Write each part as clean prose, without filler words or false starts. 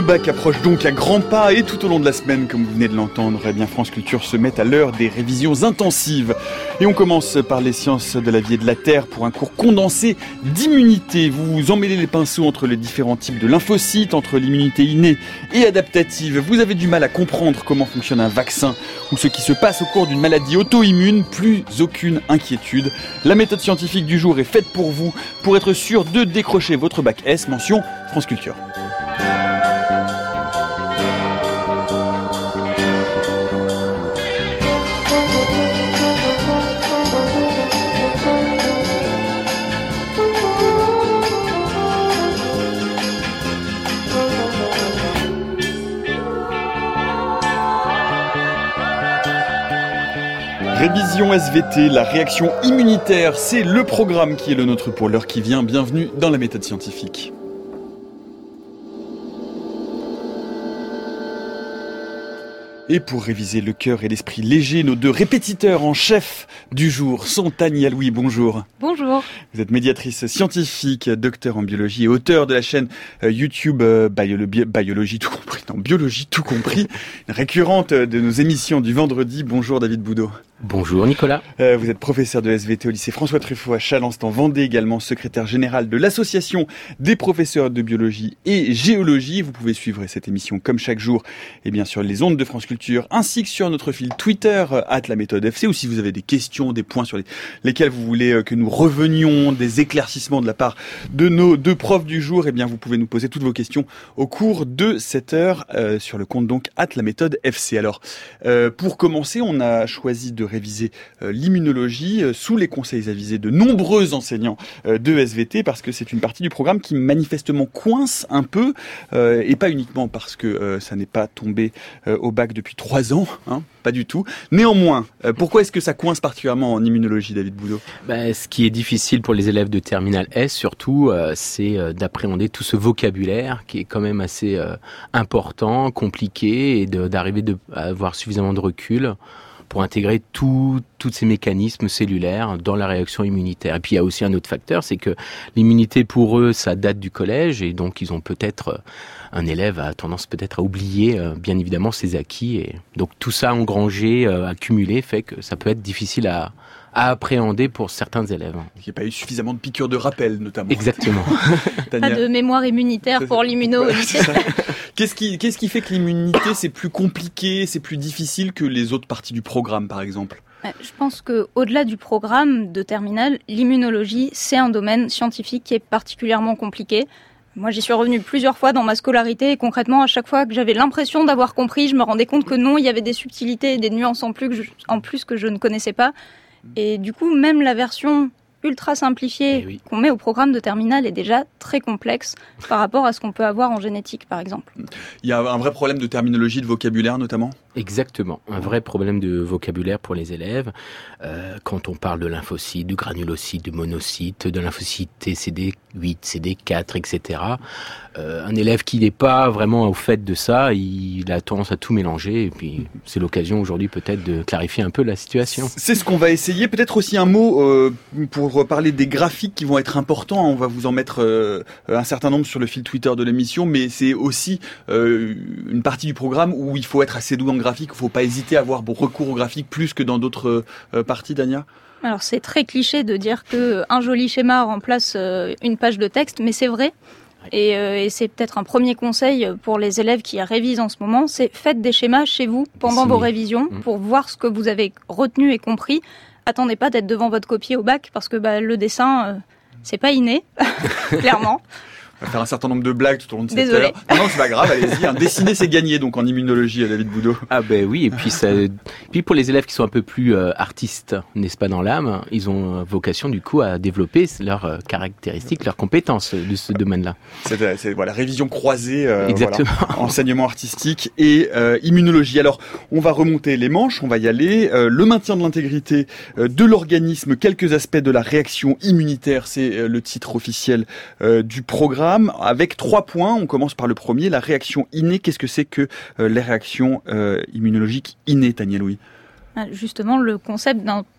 bac approche donc à grands pas et tout au long de la semaine, comme vous venez de l'entendre, France Culture se met à l'heure des révisions intensives. Et on commence par les sciences de la vie et de la terre pour un cours condensé d'immunité. Vous emmêlez les pinceaux entre les différents types de lymphocytes, entre l'immunité innée et adaptative. Vous avez du mal à comprendre comment fonctionne un vaccin ou ce qui se passe au cours d'une maladie auto-immune. Plus aucune inquiétude. La méthode scientifique du jour est faite pour vous, pour être sûr de décrocher votre bac S, mention France Culture. Révision SVT, la réaction immunitaire, c'est le programme qui est le nôtre pour l'heure qui vient. Bienvenue dans la méthode scientifique. Et pour réviser le cœur et l'esprit léger, nos deux répétiteurs en chef du jour sont Tania Louis, bonjour. Bonjour. Vous êtes médiatrice scientifique, docteur en biologie et auteur de la chaîne YouTube Biologie tout compris, Biologie tout compris, récurrente de nos émissions du vendredi. Bonjour David Boudot. Bonjour Nicolas. Vous êtes professeur de SVT au lycée François Truffaut à Challens en Vendée, également secrétaire général de l'association des professeurs de biologie et géologie. Vous pouvez suivre cette émission comme chaque jour et bien sûr les ondes de France Culture ainsi que sur notre fil Twitter @laméthode_fc, ou si vous avez des questions, des points sur lesquels vous voulez que nous revenions, des éclaircissements de la part de nos deux profs du jour, eh bien vous pouvez nous poser toutes vos questions au cours de cette heure sur le compte donc @laméthode_fc. Alors pour commencer, on a choisi de réviser l'immunologie sous les conseils avisés de nombreux enseignants de SVT, parce que c'est une partie du programme qui manifestement coince un peu, et pas uniquement parce que ça n'est pas tombé au bac depuis 3 ans, hein, pas du tout. Néanmoins, pourquoi est-ce que ça coince particulièrement en immunologie, David Boudot ? Ce qui est difficile pour les élèves de terminale S surtout, c'est d'appréhender tout ce vocabulaire qui est quand même assez important, compliqué, et d'arriver à avoir suffisamment de recul pour intégrer tous ces mécanismes cellulaires dans la réaction immunitaire. Et puis il y a aussi un autre facteur, c'est que l'immunité pour eux, ça date du collège, et donc ils ont un élève a tendance peut-être à oublier bien évidemment ses acquis, et donc tout ça engrangé, accumulé, fait que ça peut être difficile à appréhender pour certains élèves. Il n'y a pas eu suffisamment de piqûres de rappel, notamment. Exactement. Pas de mémoire immunitaire pour l'immuno au lycée. Qu'est-ce qui fait que l'immunité, c'est plus compliqué, c'est plus difficile que les autres parties du programme, par exemple ? Je pense qu'au-delà du programme de terminale, l'immunologie, c'est un domaine scientifique qui est particulièrement compliqué. Moi, j'y suis revenue plusieurs fois dans ma scolarité, et concrètement, à chaque fois que j'avais l'impression d'avoir compris, je me rendais compte que non, il y avait des subtilités et des nuances en plus que je ne connaissais pas. Et du coup, même la version ultra simplifiée qu'on met au programme de terminale est déjà très complexe par rapport à ce qu'on peut avoir en génétique, par exemple. Il y a un vrai problème de terminologie, de vocabulaire notamment ? Exactement, un vrai problème de vocabulaire pour les élèves. Quand on parle de lymphocytes, de granulocytes, de monocytes, de lymphocytes T, CD8, CD4, etc. Un élève qui n'est pas vraiment au fait de ça, il a tendance à tout mélanger, et puis c'est l'occasion aujourd'hui peut-être de clarifier un peu la situation. C'est ce qu'on va essayer. Peut-être aussi un mot pour parler des graphiques qui vont être importants. On va vous en mettre un certain nombre sur le fil Twitter de l'émission, mais c'est aussi une partie du programme où il faut être assez doué en graphique. Il ne faut pas hésiter à avoir recours aux graphiques plus que dans d'autres parties, Dania. Alors c'est très cliché de dire qu'un joli schéma remplace une page de texte, mais c'est vrai. Et c'est peut-être un premier conseil pour les élèves qui révisent en ce moment, c'est faites des schémas chez vous pendant vos révisions pour voir ce que vous avez retenu et compris. Attendez pas d'être devant votre copie au bac, parce que le dessin, c'est pas inné, clairement. On va faire un certain nombre de blagues tout au long de cette heure. Non, c'est pas grave, allez-y. Dessiner, c'est gagné, donc en immunologie, David Boudot. Ah oui, et puis pour les élèves qui sont un peu plus artistes, n'est-ce pas, dans l'âme, ils ont vocation du coup à développer leurs caractéristiques, leurs compétences de ce domaine-là. C'est révision croisée, exactement. Enseignement artistique et immunologie. Alors, on va remonter les manches, on va y aller. Le maintien de l'intégrité de l'organisme, quelques aspects de la réaction immunitaire, c'est le titre officiel du programme. Avec 3 points, on commence par le premier, la réaction innée. Qu'est-ce que c'est que les réactions immunologiques innées, Tania Louis ? Justement, le concept d'un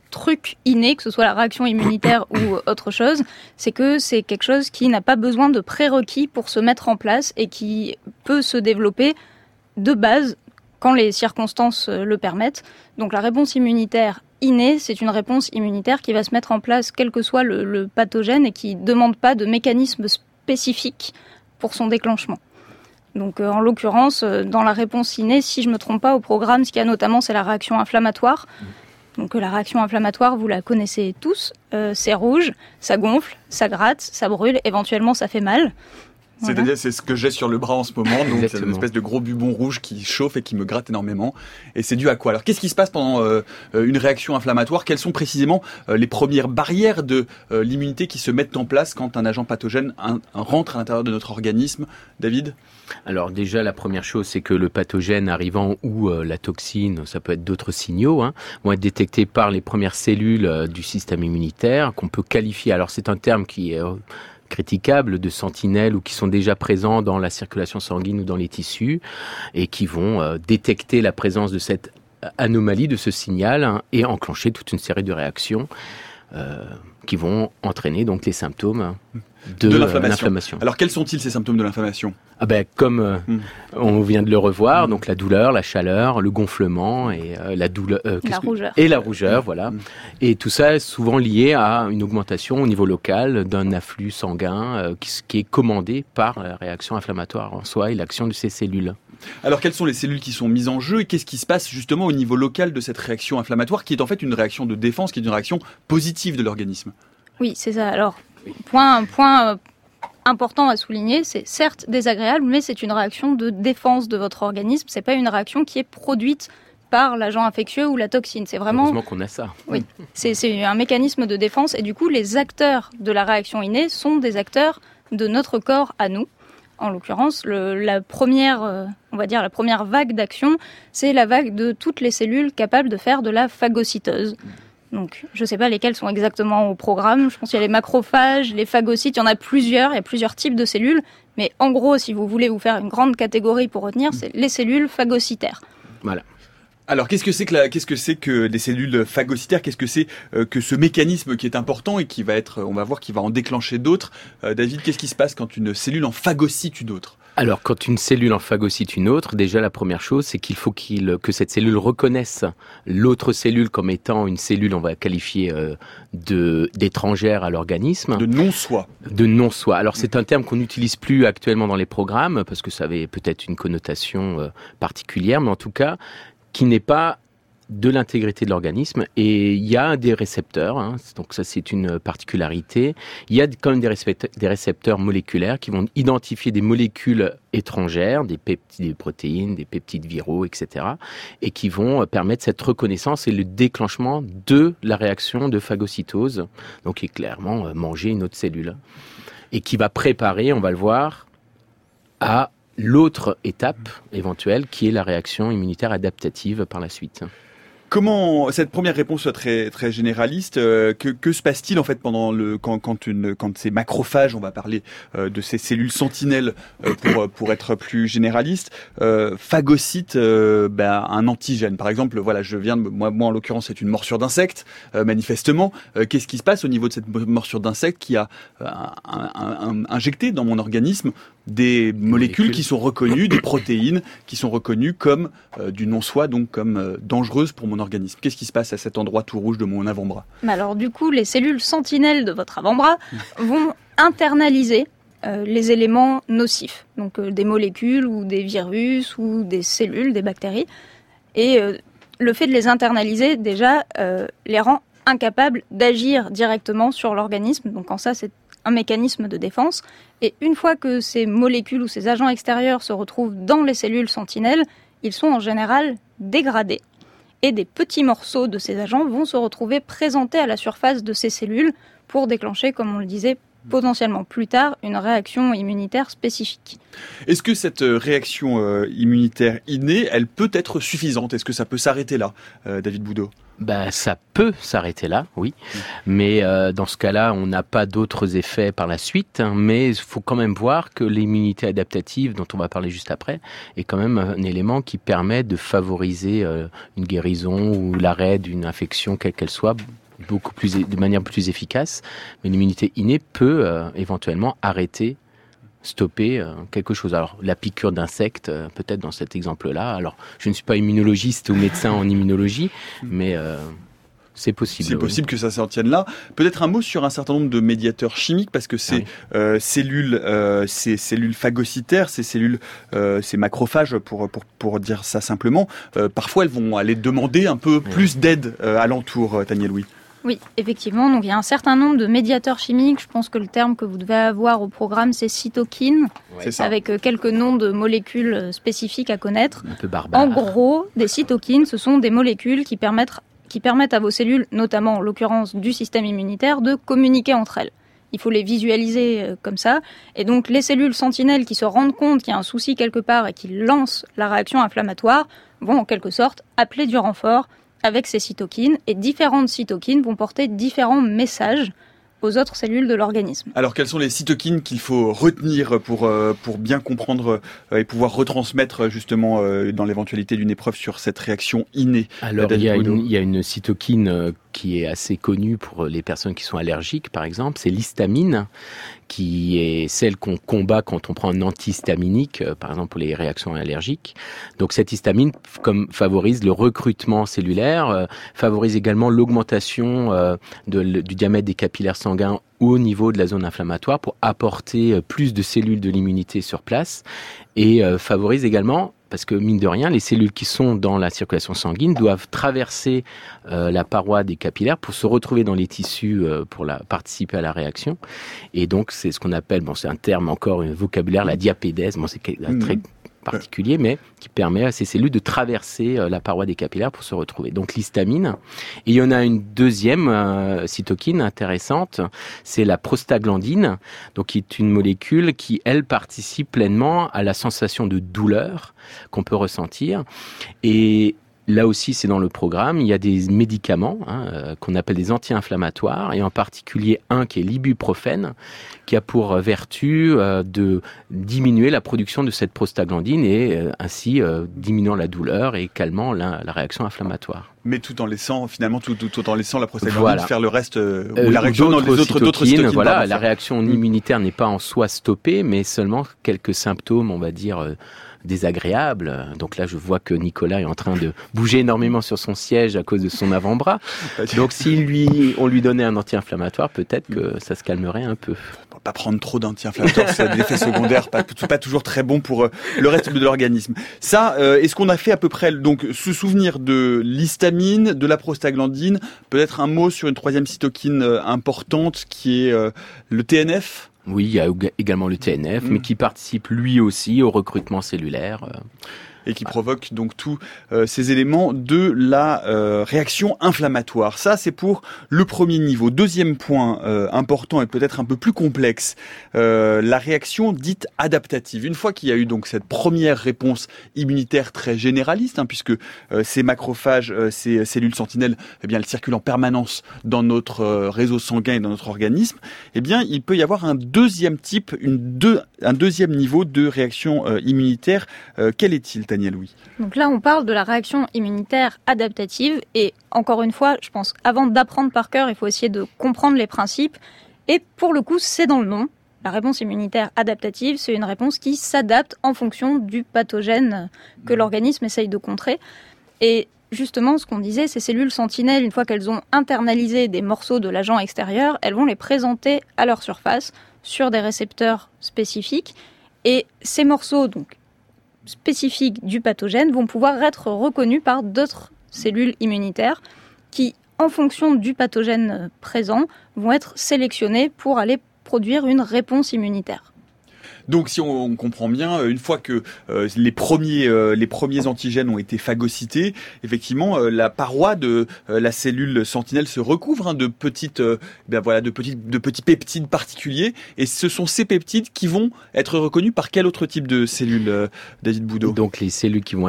truc inné, que ce soit la réaction immunitaire ou autre chose, c'est que c'est quelque chose qui n'a pas besoin de prérequis pour se mettre en place et qui peut se développer de base quand les circonstances le permettent. Donc la réponse immunitaire innée, c'est une réponse immunitaire qui va se mettre en place quel que soit le pathogène et qui ne demande pas de mécanisme spécifique pour son déclenchement. Donc en l'occurrence, dans la réponse innée, si je ne me trompe pas, au programme, ce qu'il y a notamment, c'est la réaction inflammatoire. Donc la réaction inflammatoire, vous la connaissez tous, c'est rouge, ça gonfle, ça gratte, ça brûle, éventuellement ça fait mal. C'est-à-dire, voilà. C'est ce que j'ai sur le bras en ce moment, donc Exactement. C'est une espèce de gros bubon rouge qui chauffe et qui me gratte énormément. Et c'est dû à quoi? Alors, qu'est-ce qui se passe pendant une réaction inflammatoire? Quelles sont précisément les premières barrières de l'immunité qui se mettent en place quand un agent pathogène rentre à l'intérieur de notre organisme? David? Alors déjà, la première chose, c'est que le pathogène arrivant ou la toxine, ça peut être d'autres signaux, vont être détectés par les premières cellules du système immunitaire qu'on peut qualifier. Alors c'est un terme qui est critiquables de sentinelles ou qui sont déjà présents dans la circulation sanguine ou dans les tissus et qui vont détecter la présence de cette anomalie, de ce signal et enclencher toute une série de réactions qui vont entraîner donc les symptômes de l'inflammation. Alors quels sont-ils ces symptômes de l'inflammation? Comme on vient de le revoir, donc la douleur, la chaleur, le gonflement et la rougeur, voilà. Et tout ça est souvent lié à une augmentation au niveau local d'un afflux sanguin qui est commandé par la réaction inflammatoire en soi et l'action de ces cellules. Alors quelles sont les cellules qui sont mises en jeu et qu'est-ce qui se passe justement au niveau local de cette réaction inflammatoire qui est en fait une réaction de défense, qui est une réaction positive de l'organisme? Oui, c'est ça. Alors, point important à souligner, c'est certes désagréable, mais c'est une réaction de défense de votre organisme. C'est pas une réaction qui est produite par l'agent infectieux ou la toxine. C'est vraiment. Heureusement qu'on a ça. Oui, c'est un mécanisme de défense et du coup, les acteurs de la réaction innée sont des acteurs de notre corps à nous. En l'occurrence, la première vague d'action, c'est la vague de toutes les cellules capables de faire de la phagocytose. Donc, je ne sais pas lesquelles sont exactement au programme. Je pense qu'il y a les macrophages, les phagocytes, il y en a plusieurs. Il y a plusieurs types de cellules. Mais en gros, si vous voulez vous faire une grande catégorie pour retenir, c'est les cellules phagocytaires. Voilà. Alors, qu'est-ce que c'est que des cellules phagocytaires? Qu'est-ce que c'est que ce mécanisme qui est important et qui va on va voir, qui va en déclencher d'autres? David, qu'est-ce qui se passe quand une cellule en phagocyte une autre? Alors, quand une cellule en phagocyte une autre, déjà la première chose, c'est qu'il faut que cette cellule reconnaisse l'autre cellule comme étant une cellule, on va qualifier d'étrangère à l'organisme. De non-soi. De non-soi. Alors, c'est un terme qu'on n'utilise plus actuellement dans les programmes parce que ça avait peut-être une connotation particulière, mais en tout cas, qui n'est pas de l'intégrité de l'organisme. Et il y a des récepteurs, donc ça c'est une particularité. Il y a quand même des récepteurs moléculaires qui vont identifier des molécules étrangères, des peptides, des protéines, des peptides viraux, etc. et qui vont permettre cette reconnaissance et le déclenchement de la réaction de phagocytose, donc qui est clairement manger une autre cellule. Et qui va préparer, on va le voir, à l'autre étape éventuelle qui est la réaction immunitaire adaptative par la suite. Comment cette première réponse soit très très généraliste, que se passe-t-il en fait pendant quand ces macrophages, on va parler de ces cellules sentinelles pour être plus généraliste, phagocytent un antigène. Par exemple, voilà, moi en l'occurrence c'est une morsure d'insecte, manifestement. Qu'est-ce qui se passe au niveau de cette morsure d'insecte qui a injecté dans mon organisme des molécules qui sont reconnues, des protéines qui sont reconnues comme du non-soi, donc comme dangereuses pour mon organisme. Qu'est-ce qui se passe à cet endroit tout rouge de mon avant-bras? Alors du coup, les cellules sentinelles de votre avant-bras vont internaliser les éléments nocifs, donc des molécules ou des virus ou des cellules, des bactéries. Et le fait de les internaliser, déjà, les rend incapables d'agir directement sur l'organisme. Donc en ça, c'est un mécanisme de défense. Et une fois que ces molécules ou ces agents extérieurs se retrouvent dans les cellules sentinelles, ils sont en général dégradés. Et des petits morceaux de ces agents vont se retrouver présentés à la surface de ces cellules pour déclencher, comme on le disait, potentiellement plus tard, une réaction immunitaire spécifique. Est-ce que cette réaction immunitaire innée, elle peut être suffisante? Est-ce que ça peut s'arrêter là, David Boudot? Ça peut s'arrêter là, oui. Mais dans ce cas-là, on n'a pas d'autres effets par la suite. Mais il faut quand même voir que l'immunité adaptative, dont on va parler juste après, est quand même un élément qui permet de favoriser une guérison ou l'arrêt d'une infection, quelle qu'elle soit, de manière plus efficace, mais l'immunité innée peut éventuellement stopper quelque chose. Alors, la piqûre d'insectes, peut-être dans cet exemple-là. Alors, je ne suis pas immunologiste ou médecin en immunologie, mais c'est possible. C'est possible que ça s'en tienne là. Peut-être un mot sur un certain nombre de médiateurs chimiques, parce que ces cellules phagocytaires, ces macrophages, pour dire ça simplement, parfois elles vont aller demander un peu plus d'aide alentour, Tania Louis. Oui, effectivement. Donc, il y a un certain nombre de médiateurs chimiques. Je pense que le terme que vous devez avoir au programme, c'est cytokines, avec quelques noms de molécules spécifiques à connaître. Un peu barbare. En gros, des cytokines, ce sont des molécules qui permettent à vos cellules, notamment en l'occurrence du système immunitaire, de communiquer entre elles. Il faut les visualiser comme ça. Et donc, les cellules sentinelles qui se rendent compte qu'il y a un souci quelque part et qui lancent la réaction inflammatoire vont en quelque sorte appeler du renfort avec ces cytokines, et différentes cytokines vont porter différents messages aux autres cellules de l'organisme. Alors, quelles sont les cytokines qu'il faut retenir pour bien comprendre et pouvoir retransmettre justement dans l'éventualité d'une épreuve sur cette réaction innée? Alors, il y a une cytokine qui est assez connue pour les personnes qui sont allergiques, par exemple, c'est l'histamine, qui est celle qu'on combat quand on prend un antihistaminique, par exemple pour les réactions allergiques. Donc cette histamine favorise le recrutement cellulaire, favorise également l'augmentation du diamètre des capillaires sanguins au niveau de la zone inflammatoire pour apporter plus de cellules de l'immunité sur place, et favorise également, parce que mine de rien, les cellules qui sont dans la circulation sanguine doivent traverser la paroi des capillaires pour se retrouver dans les tissus pour participer à la réaction. Et donc, c'est ce qu'on appelle, c'est un terme encore, un vocabulaire, la diapédèse. C'est très particulier, mais qui permet à ces cellules de traverser la paroi des capillaires pour se retrouver. Donc l'histamine. Et il y en a une deuxième cytokine intéressante, c'est la prostaglandine, donc qui est une molécule qui, elle, participe pleinement à la sensation de douleur qu'on peut ressentir. Et là aussi, c'est dans le programme, il y a des médicaments qu'on appelle des anti-inflammatoires, et en particulier un qui est l'ibuprofène, qui a pour vertu de diminuer la production de cette prostaglandine et ainsi diminuant la douleur et calmant la réaction inflammatoire. Mais tout en laissant finalement tout en laissant la prostaglandine faire le reste ou la réaction dans les d'autres cytokines. Voilà, la réaction immunitaire n'est pas en soi stoppée, mais seulement quelques symptômes, on va dire, désagréable. Donc là, je vois que Nicolas est en train de bouger énormément sur son siège à cause de son avant-bras. Donc si on lui donnait un anti-inflammatoire, peut-être que ça se calmerait un peu. Pas prendre trop d'anti-inflammatoires, c'est des effets secondaires pas toujours très bon pour le reste de l'organisme. Ça, est-ce qu'on a fait à peu près donc se souvenir de l'histamine, de la prostaglandine, peut-être un mot sur une troisième cytokine importante qui est le TNF? Oui, il y a également le TNF, mais qui participe lui aussi au recrutement cellulaire. Et qui provoque donc tous ces éléments de la réaction inflammatoire. Ça, c'est pour le premier niveau. Deuxième point important et peut-être un peu plus complexe, la réaction dite adaptative. Une fois qu'il y a eu donc cette première réponse immunitaire très généraliste, puisque ces macrophages, ces cellules sentinelles, elles circulent en permanence dans notre réseau sanguin et dans notre organisme, il peut y avoir un deuxième type, un deuxième niveau de réaction immunitaire. Quel est-il, Tania Louis? Donc là, on parle de la réaction immunitaire adaptative. Et encore une fois, je pense, avant d'apprendre par cœur, il faut essayer de comprendre les principes. Et pour le coup, c'est dans le nom. La réponse immunitaire adaptative, c'est une réponse qui s'adapte en fonction du pathogène que l'organisme essaye de contrer. Et justement, ce qu'on disait, ces cellules sentinelles, une fois qu'elles ont internalisé des morceaux de l'agent extérieur, elles vont les présenter à leur surface sur des récepteurs spécifiques. Et ces morceaux, donc spécifiques du pathogène, vont pouvoir être reconnus par d'autres cellules immunitaires qui, en fonction du pathogène présent, vont être sélectionnées pour aller produire une réponse immunitaire. Donc, si on comprend bien, une fois que les premiers antigènes ont été phagocytés, effectivement, la paroi de la cellule sentinelle se recouvre de petits peptides particuliers. Et ce sont ces peptides qui vont être reconnus par quel autre type de cellules, David Boudot? Donc, les cellules qui vont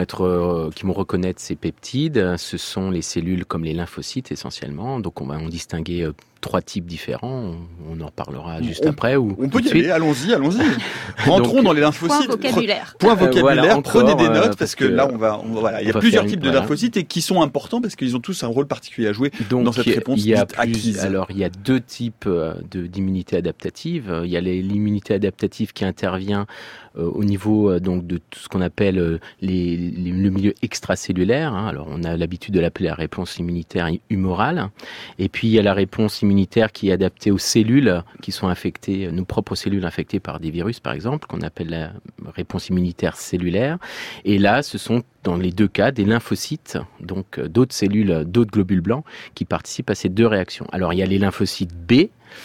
reconnaître ces peptides, ce sont les cellules comme les lymphocytes essentiellement. Donc, on va en distinguer 3 types différents. On en reparlera juste après. On peut y aller, allons-y. Rentrons dans les lymphocytes. Point vocabulaire, prenez des notes parce que là, il y a plusieurs types de lymphocytes et qui sont importants parce qu'ils ont tous un rôle particulier à jouer dans cette réponse acquise. Alors, il y a 2 types d'immunité adaptative. Il y a l'immunité adaptative qui intervient au niveau donc de tout ce qu'on appelle le milieu extracellulaire. Alors, on a l'habitude de l'appeler la réponse immunitaire humorale. Et puis, il y a la réponse immunitaire qui est adaptée aux cellules qui sont infectées, nos propres cellules infectées par des virus, par exemple, qu'on appelle la réponse immunitaire cellulaire. Et là, ce sont dans les 2 cas des lymphocytes, donc d'autres cellules, d'autres globules blancs qui participent à ces 2 réactions. Alors, il y a les lymphocytes B,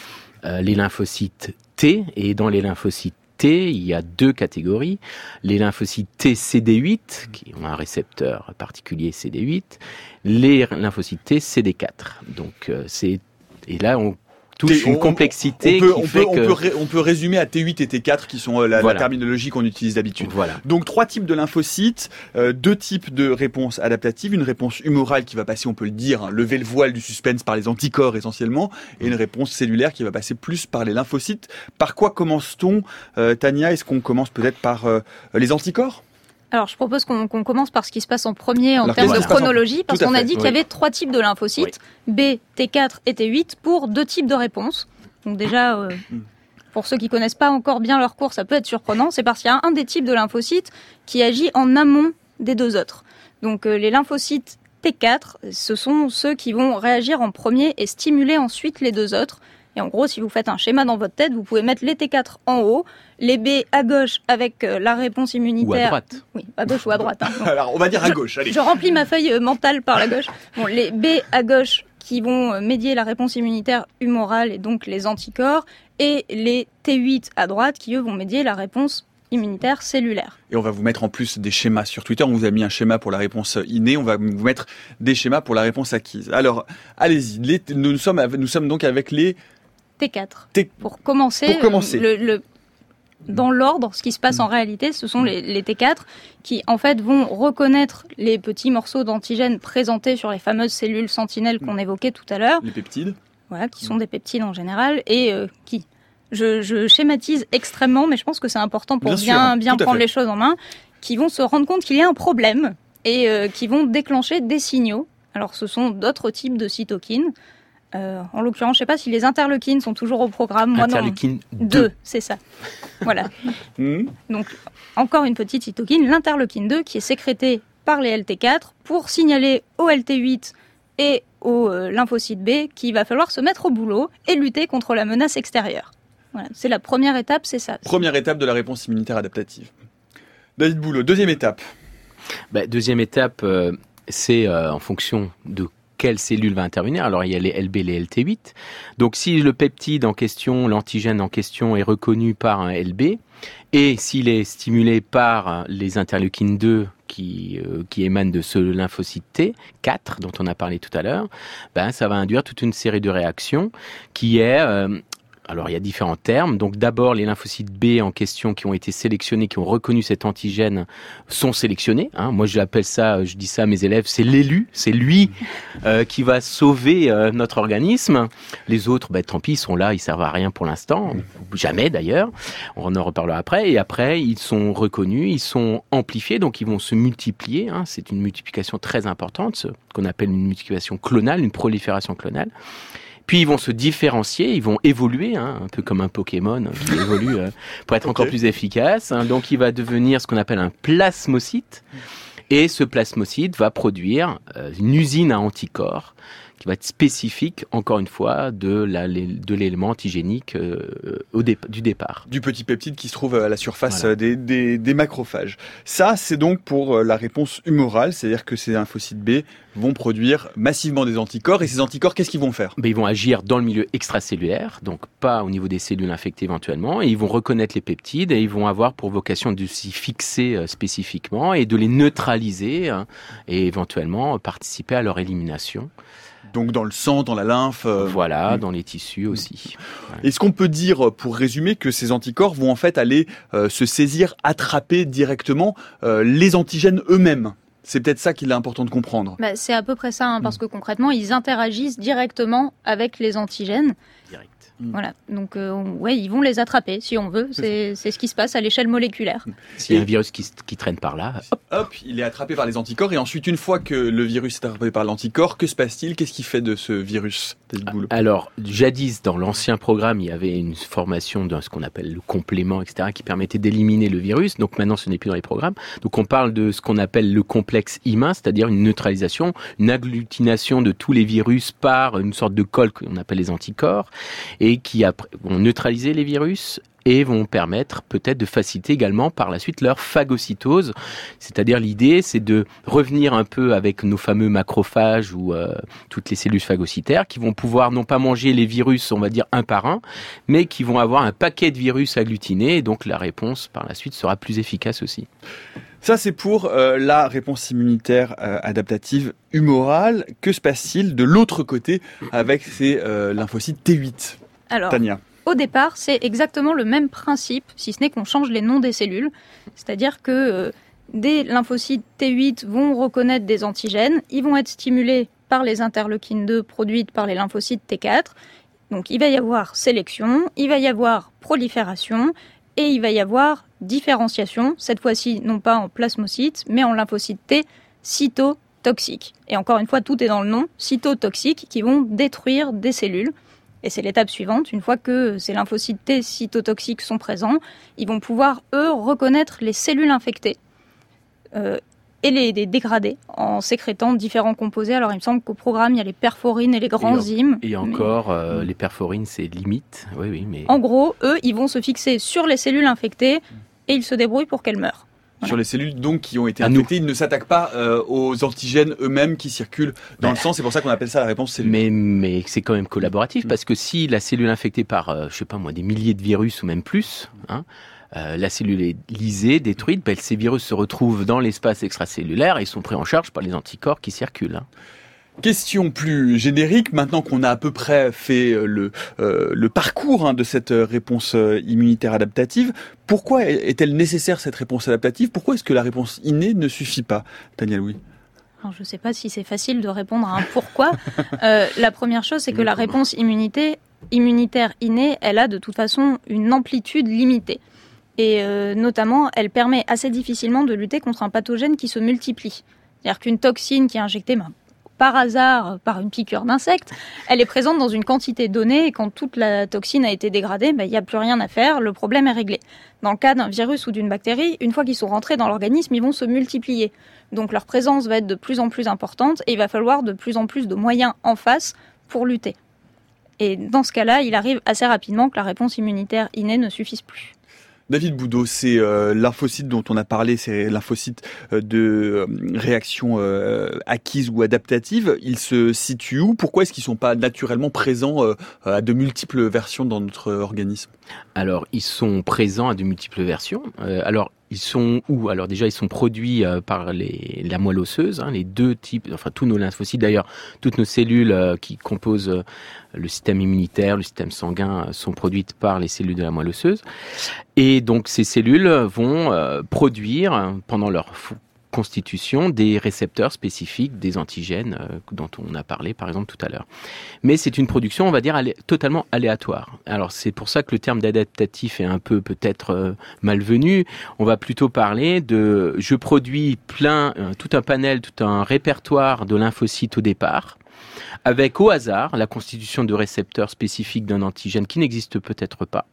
les lymphocytes T, et dans les lymphocytes T, il y a 2 catégories. Les lymphocytes T CD8, qui ont un récepteur particulier CD8, les lymphocytes T CD4. Donc, et là, on touche une complexité on peut résumer à T8 et T4 qui sont la terminologie qu'on utilise d'habitude. Voilà. Donc 3 types de lymphocytes, 2 types de réponses adaptatives, une réponse humorale qui va passer, on peut le dire, lever le voile du suspense par les anticorps essentiellement, et une réponse cellulaire qui va passer plus par les lymphocytes. Par quoi commence-t-on, Tania? Est-ce qu'on commence peut-être par les anticorps? Alors, je propose qu'on commence par ce qui se passe en premier en termes de chronologie, parce qu'on a dit qu'il y avait 3 types de lymphocytes, B, T4 et T8, pour 2 types de réponses. Donc déjà, pour ceux qui connaissent pas encore bien leur cours, ça peut être surprenant, c'est parce qu'il y a un des types de lymphocytes qui agit en amont des 2 autres. Donc les lymphocytes T4, ce sont ceux qui vont réagir en premier et stimuler ensuite les 2 autres. Et en gros, si vous faites un schéma dans votre tête, vous pouvez mettre les T4 en haut, les B à gauche avec la réponse immunitaire. Ou à droite. Oui, à gauche ou à droite. Alors, on va dire à gauche, allez. Je remplis ma feuille mentale par la gauche. Bon, les B à gauche qui vont médier la réponse immunitaire humorale et donc les anticorps, et les T8 à droite qui, eux, vont médier la réponse immunitaire cellulaire. Et on va vous mettre en plus des schémas sur Twitter. On vous a mis un schéma pour la réponse innée. On va vous mettre des schémas pour la réponse acquise. Alors, allez-y. Nous sommes donc avec les T4. Pour commencer. Dans l'ordre, ce qui se passe en réalité, ce sont les T4 qui, en fait, vont reconnaître les petits morceaux d'antigènes présentés sur les fameuses cellules sentinelles qu'on évoquait tout à l'heure. Les peptides. Voilà, qui sont des peptides en général et qui... Je schématise extrêmement, mais je pense que c'est important pour bien prendre les choses en main, qui vont se rendre compte qu'il y a un problème et qui vont déclencher des signaux. Alors, ce sont d'autres types de cytokines. En l'occurrence, je ne sais pas si les interleukines sont toujours au programme. Moi, interleukine 2, c'est ça. Voilà. Donc, encore une petite cytokine, l'interleukine 2, qui est sécrétée par les LT4 pour signaler au LT8 et au lymphocyte B qu'il va falloir se mettre au boulot et lutter contre la menace extérieure. Voilà. C'est la première étape, c'est ça. Première étape de la réponse immunitaire adaptative. David Boulot, deuxième étape. Deuxième étape, c'est en fonction de quelle cellule va intervenir. Alors, il y a les LB, les LT8. Donc, si le peptide en question, l'antigène en question est reconnu par un LB, et s'il est stimulé par les interleukines 2 qui émanent de ce lymphocyte T4, dont on a parlé tout à l'heure, ça va induire toute une série de réactions qui est... Alors, il y a différents termes. Donc, d'abord, les lymphocytes B en question qui ont été sélectionnés, qui ont reconnu cet antigène, sont sélectionnés. Moi, je dis ça à mes élèves, c'est l'élu, c'est lui qui va sauver notre organisme. Les autres, tant pis, ils sont là, ils servent à rien pour l'instant. Jamais, d'ailleurs. On en reparlera après. Et après, ils sont reconnus, ils sont amplifiés, donc ils vont se multiplier. C'est une multiplication très importante, ce qu'on appelle une multiplication clonale, une prolifération clonale. Puis ils vont se différencier, ils vont évoluer, un peu comme un Pokémon qui évolue pour être encore plus efficace. Donc il va devenir ce qu'on appelle un plasmocyte. Et ce plasmocyte va produire une usine à anticorps qui va être spécifique, encore une fois, de l'élément antigénique du départ. Du petit peptide qui se trouve à la surface des macrophages. Ça, c'est donc pour la réponse humorale, c'est-à-dire que ces lymphocytes B vont produire massivement des anticorps. Et ces anticorps, qu'est-ce qu'ils vont faire ? Ils vont agir dans le milieu extracellulaire, donc pas au niveau des cellules infectées éventuellement, et ils vont reconnaître les peptides et ils vont avoir pour vocation de s'y fixer spécifiquement et de les neutraliser et éventuellement participer à leur élimination. Donc dans le sang, dans la lymphe. Dans les tissus aussi. Est-ce qu'on peut dire, pour résumer, que ces anticorps vont en fait aller se saisir, attraper directement les antigènes eux-mêmes ? C'est peut-être ça qu'il est important de comprendre. C'est à peu près ça, parce que concrètement, ils interagissent directement avec les antigènes. Direct. Voilà, donc ils vont les attraper si on veut, c'est ce qui se passe à l'échelle moléculaire. S'il y a un virus qui traîne par là, hop, il est attrapé par les anticorps, et ensuite une fois que le virus est attrapé par l'anticorps, que se passe-t-il? Qu'est-ce qu'il fait de ce virus, David Boulot? Alors, jadis, dans l'ancien programme, il y avait une formation de ce qu'on appelle le complément, etc., qui permettait d'éliminer le virus. Donc maintenant, ce n'est plus dans les programmes. Donc on parle de ce qu'on appelle le complexe IMA, c'est-à-dire une neutralisation, une agglutination de tous les virus par une sorte de colle qu'on appelle les anticorps, et qui vont neutraliser les virus et vont permettre peut-être de faciliter également par la suite leur phagocytose. C'est-à-dire l'idée, c'est de revenir un peu avec nos fameux macrophages ou toutes les cellules phagocytaires qui vont pouvoir non pas manger les virus, on va dire un par un, mais qui vont avoir un paquet de virus agglutinés, et donc la réponse par la suite sera plus efficace aussi. Ça, c'est pour la réponse immunitaire adaptative humorale. Que se passe-t-il de l'autre côté avec ces lymphocytes T8 ? Alors, Tania. Au départ, c'est exactement le même principe, si ce n'est qu'on change les noms des cellules. C'est-à-dire que des lymphocytes T8 vont reconnaître des antigènes, ils vont être stimulés par les interleukines 2 produites par les lymphocytes T4. Donc il va y avoir sélection, il va y avoir prolifération et il va y avoir différenciation, cette fois-ci non pas en plasmocytes, mais en lymphocytes T cytotoxiques. Et encore une fois, tout est dans le nom, cytotoxiques, qui vont détruire des cellules. Et c'est l'étape suivante, une fois que ces lymphocytes T cytotoxiques sont présents, ils vont pouvoir, eux, reconnaître les cellules infectées et les dégrader en sécrétant différents composés. Alors il me semble qu'au programme, il y a les perforines et les granzymes. Et encore, les perforines, c'est limite. Oui, mais... En gros, eux, ils vont se fixer sur les cellules infectées et ils se débrouillent pour qu'elles meurent. Voilà. Sur les cellules donc qui ont été infectées, ils ne s'attaquent pas aux antigènes eux-mêmes qui circulent dans le sang. C'est pour ça qu'on appelle ça la réponse cellulaire. Mais c'est quand même collaboratif, parce que si la cellule infectée par, des milliers de virus ou même plus, la cellule est lysée, détruite, ces virus se retrouvent dans l'espace extracellulaire et ils sont pris en charge par les anticorps qui circulent. Question plus générique, maintenant qu'on a à peu près fait le parcours de cette réponse immunitaire adaptative, pourquoi est-elle nécessaire cette réponse adaptative? Pourquoi est-ce que la réponse innée ne suffit pas, Tania Louis? Alors, je ne sais pas si c'est facile de répondre à un pourquoi. La première chose, c'est que la réponse immunitaire innée, elle a de toute façon une amplitude limitée. Et notamment, elle permet assez difficilement de lutter contre un pathogène qui se multiplie. C'est-à-dire qu'une toxine qui est injectée par hasard par une piqûre d'insecte, elle est présente dans une quantité donnée et quand toute la toxine a été dégradée, il n'y a plus rien à faire, le problème est réglé. Dans le cas d'un virus ou d'une bactérie, une fois qu'ils sont rentrés dans l'organisme, ils vont se multiplier. Donc leur présence va être de plus en plus importante et il va falloir de plus en plus de moyens en face pour lutter. Et dans ce cas-là, il arrive assez rapidement que la réponse immunitaire innée ne suffise plus. David Boudot, c'est lymphocytes dont on a parlé, c'est lymphocytes de réaction acquise ou adaptative. Ils se situent où? Pourquoi est-ce qu'ils ne sont pas naturellement présents à de multiples versions dans notre organisme? Alors, ils sont présents à de multiples versions. Ils sont où? Alors déjà, ils sont produits par la moelle osseuse, les deux types, tous nos lymphocytes, d'ailleurs, toutes nos cellules qui composent le système immunitaire, le système sanguin, sont produites par les cellules de la moelle osseuse. Et donc, ces cellules vont produire, pendant leur constitution, des récepteurs spécifiques, des antigènes dont on a parlé, par exemple, tout à l'heure. Mais c'est une production, on va dire, totalement aléatoire. Alors, c'est pour ça que le terme d'adaptatif est un peu peut-être malvenu. On va plutôt parler de « je produis tout un panel, tout un répertoire de lymphocytes au départ », avec au hasard la constitution de récepteurs spécifiques d'un antigène qui n'existe peut-être pas.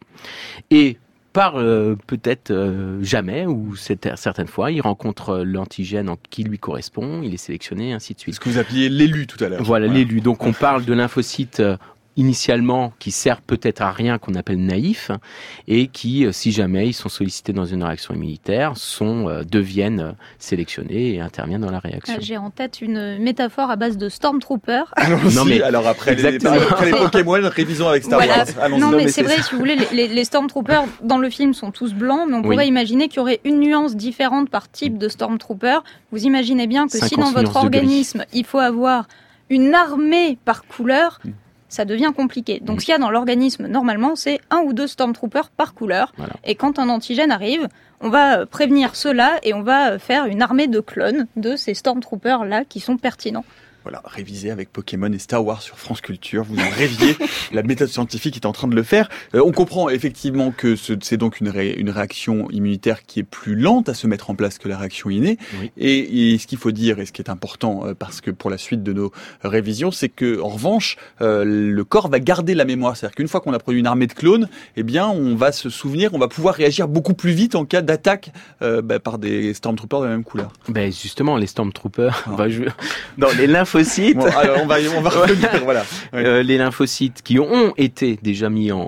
Et par peut-être jamais, ou certaines fois, il rencontre l'antigène qui lui correspond, il est sélectionné, ainsi de suite. Ce que vous appeliez l'élu tout à l'heure. Voilà, l'élu. Donc on parle de lymphocytes initialement qui servent peut-être à rien, qu'on appelle naïfs, et qui, si jamais ils sont sollicités dans une réaction immunitaire, deviennent sélectionnés et interviennent dans la réaction. J'ai en tête une métaphore à base de Stormtrooper. Alors après les Pokémon, révisons avec Star Wars. Allons-y. Non, mais c'est vrai, si vous voulez, les Stormtroopers dans le film sont tous blancs, mais on pourrait imaginer qu'il y aurait une nuance différente par type de Stormtrooper. Vous imaginez bien que si dans votre organisme, il faut avoir une armée par couleur, ça devient compliqué. Donc ce qu'il y a dans l'organisme, normalement, c'est 1 ou 2 Stormtroopers par couleur. Voilà. Et quand un antigène arrive, on va prévenir ceux-là et on va faire une armée de clones de ces Stormtroopers-là qui sont pertinents. Voilà, révisé avec Pokémon et Star Wars sur France Culture. Vous en rêviez, la méthode scientifique est en train de le faire. On comprend effectivement que c'est donc une réaction immunitaire qui est plus lente à se mettre en place que la réaction innée. Oui. Et ce qu'il faut dire, et ce qui est important, parce que pour la suite de nos révisions, c'est que en revanche, le corps va garder la mémoire. C'est-à-dire qu'une fois qu'on a produit une armée de clones, eh bien, on va se souvenir, on va pouvoir réagir beaucoup plus vite en cas d'attaque par des Stormtroopers de la même couleur. Ben justement, les Stormtroopers, dans les lymphocytes. Bon, alors on va revenir, voilà. Oui. Les lymphocytes qui ont été déjà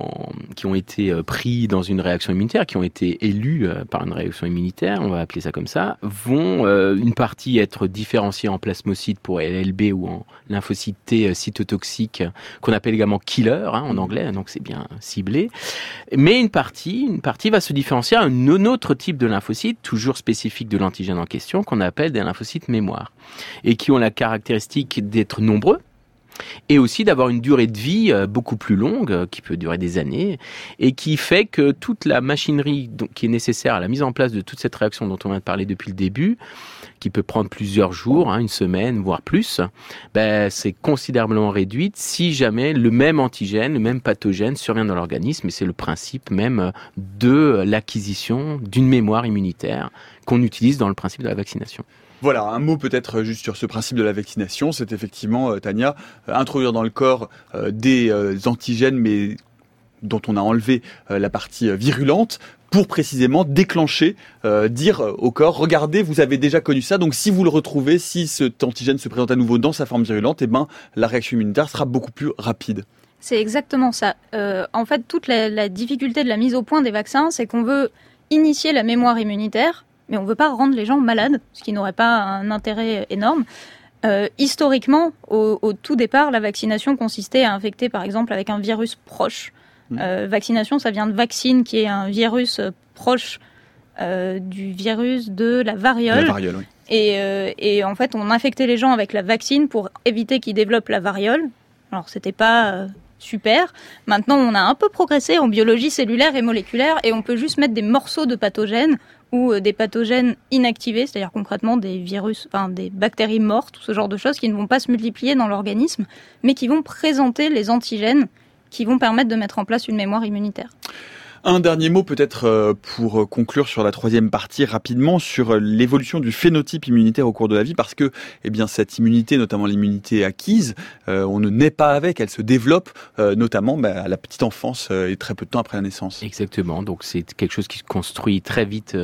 qui ont été pris dans une réaction immunitaire, qui ont été élus par une réaction immunitaire, on va appeler ça comme ça, vont une partie être différenciée en plasmocytes pour LLB ou en lymphocytes T cytotoxiques, qu'on appelle également killer en anglais, donc c'est bien ciblé. Mais une partie va se différencier à un autre type de lymphocytes, toujours spécifique de l'antigène en question, qu'on appelle des lymphocytes mémoire, et qui ont la caractéristique d'être nombreux et aussi d'avoir une durée de vie beaucoup plus longue, qui peut durer des années, et qui fait que toute la machinerie qui est nécessaire à la mise en place de toute cette réaction dont on vient de parler depuis le début, qui peut prendre plusieurs jours, une semaine, voire plus, c'est considérablement réduite si jamais le même antigène, le même pathogène survient dans l'organisme, et c'est le principe même de l'acquisition d'une mémoire immunitaire qu'on utilise dans le principe de la vaccination. Voilà, un mot peut-être juste sur ce principe de la vaccination, c'est effectivement, Tania, introduire dans le corps des antigènes, mais dont on a enlevé la partie virulente, pour précisément déclencher, dire au corps, regardez, vous avez déjà connu ça, donc si vous le retrouvez, si cet antigène se présente à nouveau dans sa forme virulente, la réaction immunitaire sera beaucoup plus rapide. C'est exactement ça. En fait, toute la difficulté de la mise au point des vaccins, c'est qu'on veut initier la mémoire immunitaire, mais on ne veut pas rendre les gens malades, ce qui n'aurait pas un intérêt énorme. Historiquement, au tout départ, la vaccination consistait à infecter, par exemple, avec un virus proche. Vaccination, ça vient de vaccine, qui est un virus proche du virus de la variole. La variole, oui. Et en fait, on infectait les gens avec la vaccine pour éviter qu'ils développent la variole. Alors, c'était pas super. Maintenant, on a un peu progressé en biologie cellulaire et moléculaire, et on peut juste mettre des morceaux de pathogènes ou des pathogènes inactivés, c'est-à-dire concrètement des virus, des bactéries mortes, ou ce genre de choses qui ne vont pas se multiplier dans l'organisme, mais qui vont présenter les antigènes qui vont permettre de mettre en place une mémoire immunitaire. Un dernier mot peut-être pour conclure sur la troisième partie rapidement sur l'évolution du phénotype immunitaire au cours de la vie, parce que cette immunité, notamment l'immunité acquise, on ne naît pas avec, elle se développe notamment à la petite enfance et très peu de temps après la naissance. Exactement, donc c'est quelque chose qui se construit très vite,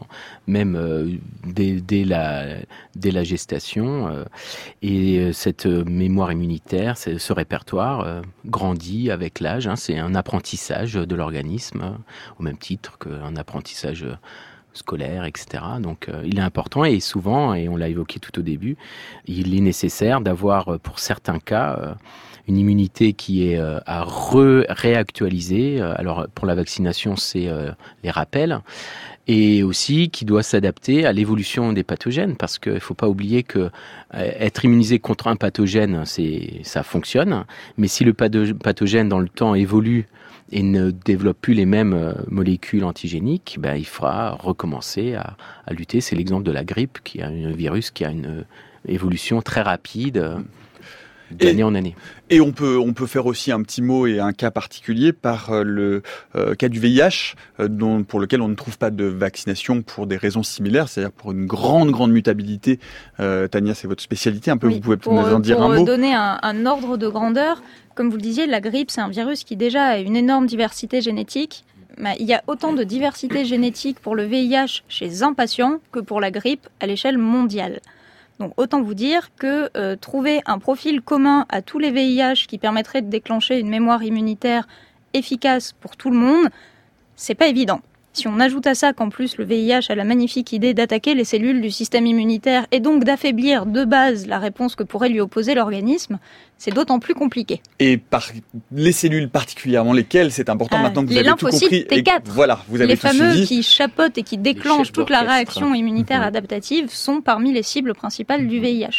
dès la gestation, et cette mémoire immunitaire, ce répertoire grandit avec l'âge, c'est un apprentissage de l'organisme, au même titre qu'un apprentissage scolaire, etc. Donc il est important, et souvent, et on l'a évoqué tout au début, il est nécessaire d'avoir, pour certains cas, une immunité qui est à réactualiser. Alors pour la vaccination, c'est les rappels, et aussi qui doit s'adapter à l'évolution des pathogènes, parce qu'il ne faut pas oublier que être immunisé contre un pathogène, ça fonctionne, mais si le pathogène dans le temps évolue et ne développe plus les mêmes molécules antigéniques, il faudra recommencer à lutter. C'est l'exemple de la grippe, qui a un virus qui a une évolution très rapide d'année en année. Et on peut faire aussi un petit mot et un cas particulier par le cas du VIH, pour lequel on ne trouve pas de vaccination pour des raisons similaires, c'est-à-dire pour une grande mutabilité. Tania, c'est votre spécialité, un peu, vous pouvez nous en dire un mot. Pour donner un ordre de grandeur, comme vous le disiez, la grippe, c'est un virus qui déjà a une énorme diversité génétique. Il y a autant de diversité génétique pour le VIH chez un patient que pour la grippe à l'échelle mondiale. Donc autant vous dire que trouver un profil commun à tous les VIH qui permettrait de déclencher une mémoire immunitaire efficace pour tout le monde, c'est pas évident. Si on ajoute à ça qu'en plus le VIH a la magnifique idée d'attaquer les cellules du système immunitaire et donc d'affaiblir de base la réponse que pourrait lui opposer l'organisme, c'est d'autant plus compliqué. Et par les cellules particulièrement, lesquelles, c'est important maintenant que vous avez tout compris. Les lymphocytes T4, voilà, vous avez les fameux qui chapeautent et qui déclenchent toute la réaction immunitaire Mmh. adaptative, sont parmi les cibles principales du VIH.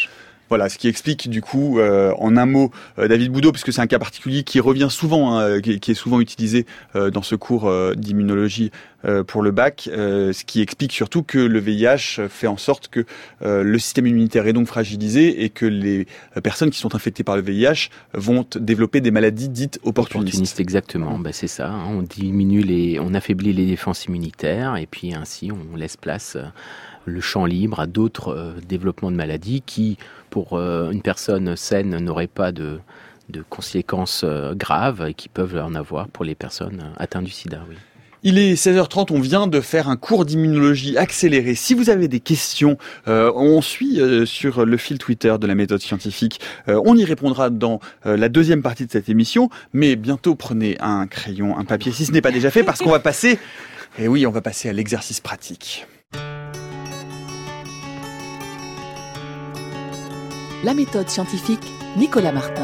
Voilà, ce qui explique du coup, en un mot, David Boudot, puisque c'est un cas particulier qui revient souvent, qui est souvent utilisé dans ce cours d'immunologie pour le bac, ce qui explique surtout que le VIH fait en sorte que le système immunitaire est donc fragilisé et que les personnes qui sont infectées par le VIH vont développer des maladies dites opportunistes. Exactement, c'est ça. On on affaiblit les défenses immunitaires et puis ainsi on laisse place le champ libre à d'autres développements de maladies qui, pour une personne saine, n'auraient pas de conséquences graves et qui peuvent en avoir pour les personnes atteintes du sida. Oui. Il est 16h30, on vient de faire un cours d'immunologie accéléré. Si vous avez des questions, on suit sur le fil Twitter de la méthode scientifique. On y répondra dans la deuxième partie de cette émission, mais bientôt prenez un crayon, un papier, si ce n'est pas déjà fait, parce qu'on va passer, on va passer à l'exercice pratique. La méthode scientifique, Nicolas Martin.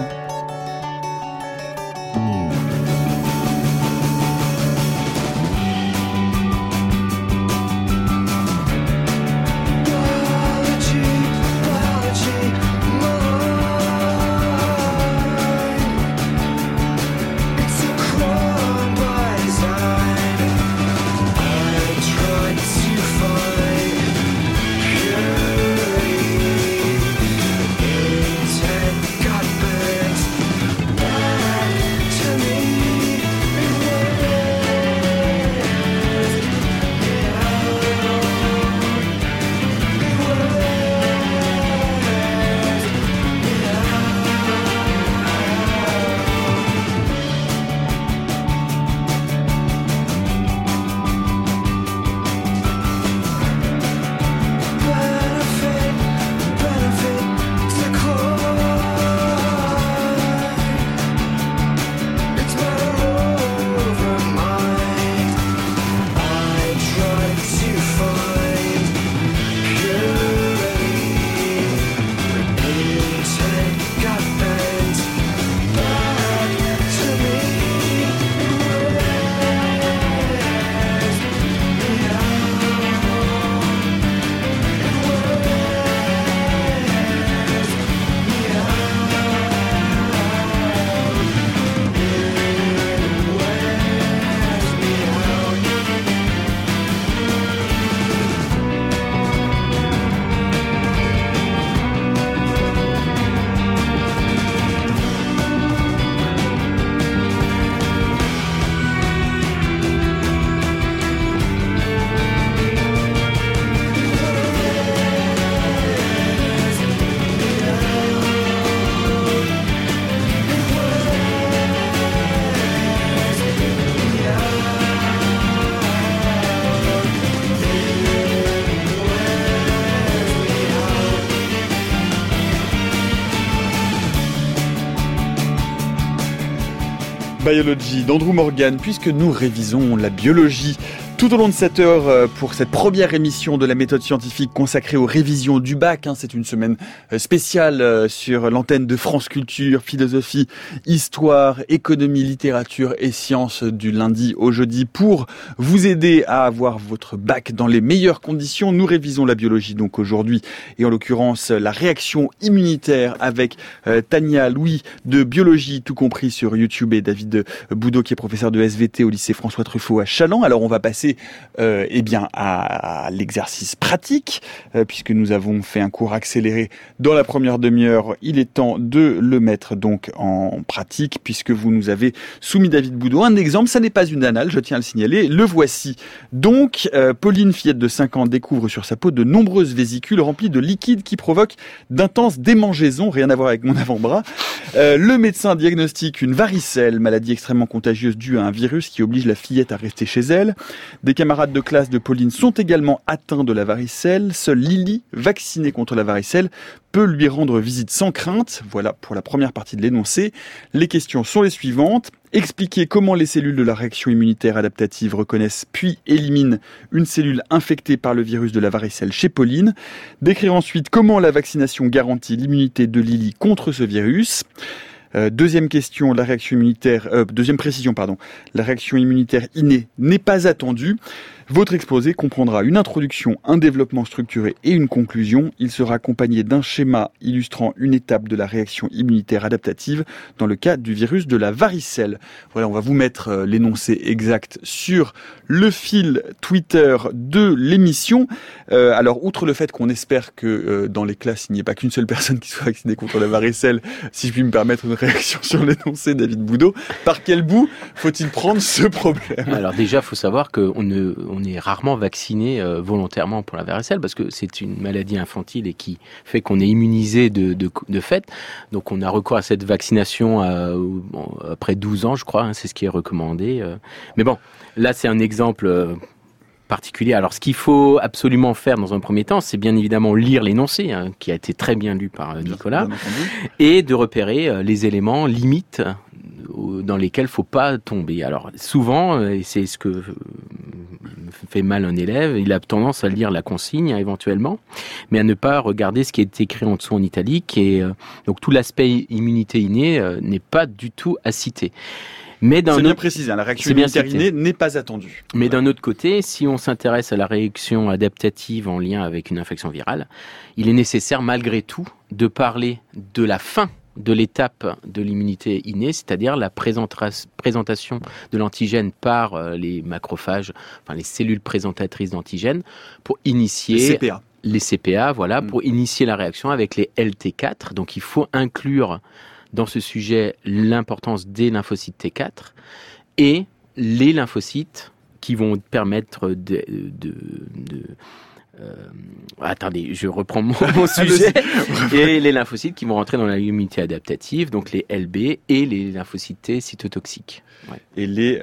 Biology d'Andrew Morgan, puisque nous révisons la biologie tout au long de cette heure pour cette première émission de la méthode scientifique consacrée aux révisions du bac. C'est une semaine spéciale sur l'antenne de France Culture, philosophie, histoire, économie, littérature et sciences du lundi au jeudi. Pour vous aider à avoir votre bac dans les meilleures conditions, nous révisons la biologie donc aujourd'hui et en l'occurrence la réaction immunitaire avec Tania Louis de biologie tout compris sur YouTube et David Boudot qui est professeur de SVT au lycée François Truffaut à Challans. Alors on va passer à l'exercice pratique, puisque nous avons fait un cours accéléré dans la première demi-heure. Il est temps de le mettre donc en pratique, puisque vous nous avez soumis, David Boudot, un exemple. Ça n'est pas une annale, je tiens à le signaler. Le voici. Donc, Pauline, fillette de 5 ans, découvre sur sa peau de nombreuses vésicules remplies de liquide qui provoquent d'intenses démangeaisons, rien à voir avec mon avant-bras. Le médecin diagnostique une varicelle, maladie extrêmement contagieuse due à un virus qui oblige la fillette à rester chez elle. Des camarades de classe de Pauline sont également atteints de la varicelle. Seule Lily, vaccinée contre la varicelle, peut lui rendre visite sans crainte. Voilà pour la première partie de l'énoncé. Les questions sont les suivantes. Expliquer comment les cellules de la réaction immunitaire adaptative reconnaissent puis éliminent une cellule infectée par le virus de la varicelle chez Pauline. Décrire ensuite comment la vaccination garantit l'immunité de Lily contre ce virus. Deuxième question, deuxième précision, la réaction immunitaire innée n'est pas attendue. Votre exposé comprendra une introduction, un développement structuré et une conclusion. Il sera accompagné d'un schéma illustrant une étape de la réaction immunitaire adaptative dans le cas du virus de la varicelle. Voilà, on va vous mettre l'énoncé exact sur le fil Twitter de l'émission. Alors, outre le fait qu'on espère que dans les classes, il n'y ait pas qu'une seule personne qui soit vaccinée contre la varicelle, si je puis me permettre une réaction sur l'énoncé, David Boudot, par quel bout faut-il prendre ce problème ? Alors déjà, il faut savoir qu'on est rarement vacciné volontairement pour la varicelle parce que c'est une maladie infantile et qui fait qu'on est immunisé de fait. Donc on a recours à cette vaccination après 12 ans, je crois, c'est ce qui est recommandé. Mais bon, là c'est un exemple particulier. Alors ce qu'il faut absolument faire dans un premier temps, c'est bien évidemment lire l'énoncé, qui a été très bien lu par Nicolas, et de repérer les éléments limites dans lesquels il ne faut pas tomber. Alors souvent, et c'est ce que fait mal un élève, il a tendance à lire la consigne éventuellement, mais à ne pas regarder ce qui est écrit en dessous en italique. Et donc tout l'aspect immunité innée n'est pas du tout à citer. Mais c'est bien précisé, la réaction immunitaire innée n'est pas attendue. Mais d'un autre côté, si on s'intéresse à la réaction adaptative en lien avec une infection virale, il est nécessaire malgré tout de parler de la fin de l'étape de l'immunité innée, c'est-à-dire la présentation de l'antigène par les macrophages, enfin les cellules présentatrices d'antigènes, pour initier les CPA, voilà, pour initier la réaction avec les LT4. Donc il faut inclure dans ce sujet l'importance des lymphocytes T4 et les lymphocytes qui vont permettre attendez, je reprends mon sujet. Et les lymphocytes qui vont rentrer dans l'immunité adaptative, donc les LB et les lymphocytes T cytotoxiques. Ouais. Et les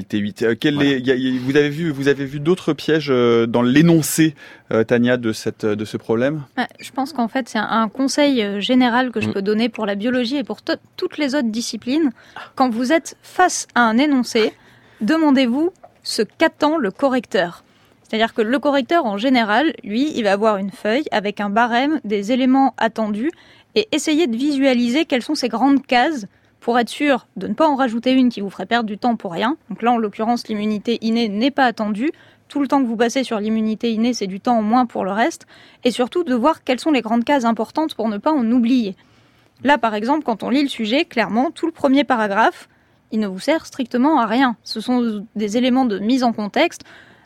LT8. Voilà. Vous avez vu d'autres pièges dans l'énoncé, Tania, de ce problème ? Je pense qu'en fait, c'est un conseil général que je peux donner pour la biologie et pour toutes les autres disciplines. Quand vous êtes face à un énoncé, demandez-vous ce qu'attend le correcteur. C'est-à-dire que le correcteur, en général, lui, il va avoir une feuille avec un barème des éléments attendus et essayer de visualiser quelles sont ces grandes cases pour être sûr de ne pas en rajouter une qui vous ferait perdre du temps pour rien. Donc là, en l'occurrence, l'immunité innée n'est pas attendue. Tout le temps que vous passez sur l'immunité innée, c'est du temps en moins pour le reste. Et surtout, de voir quelles sont les grandes cases importantes pour ne pas en oublier. Là, par exemple, quand on lit le sujet, clairement, tout le premier paragraphe, il ne vous sert strictement à rien. Ce sont des éléments de mise en contexte.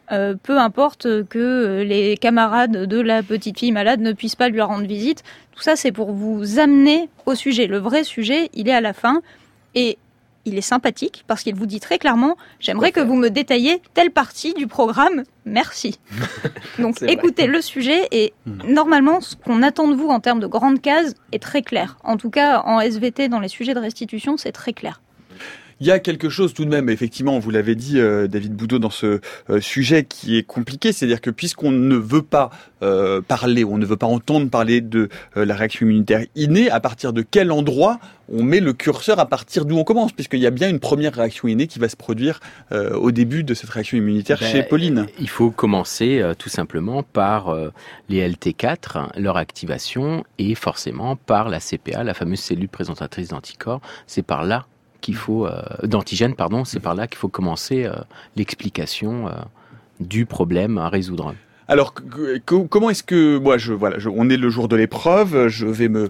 Peu importe que les camarades de la petite fille malade ne puissent pas lui rendre visite. Tout ça, c'est pour vous amener au sujet. Le vrai sujet, il est à la fin et il est sympathique parce qu'il vous dit très clairement « J'aimerais que vous me détailliez telle partie du programme, merci ». Donc écoutez le sujet et normalement, ce qu'on attend de vous en termes de grandes cases est très clair. En tout cas, en SVT, dans les sujets de restitution, c'est très clair. Il y a quelque chose tout de même, effectivement, vous l'avez dit, David Boudot, dans ce sujet qui est compliqué, c'est-à-dire que puisqu'on ne veut pas parler, on ne veut pas entendre parler de la réaction immunitaire innée, à partir de quel endroit on met le curseur, à partir d'où on commence, puisqu'il y a bien une première réaction innée qui va se produire au début de cette réaction immunitaire chez Pauline. Il faut commencer tout simplement par les LT4, leur activation, et forcément par la CPA, la fameuse cellule présentatrice d'anticorps. C'est par là qu'il faut d'antigènes, pardon, c'est par là qu'il faut commencer l'explication du problème à résoudre. Alors, comment est-ce que on est le jour de l'épreuve, je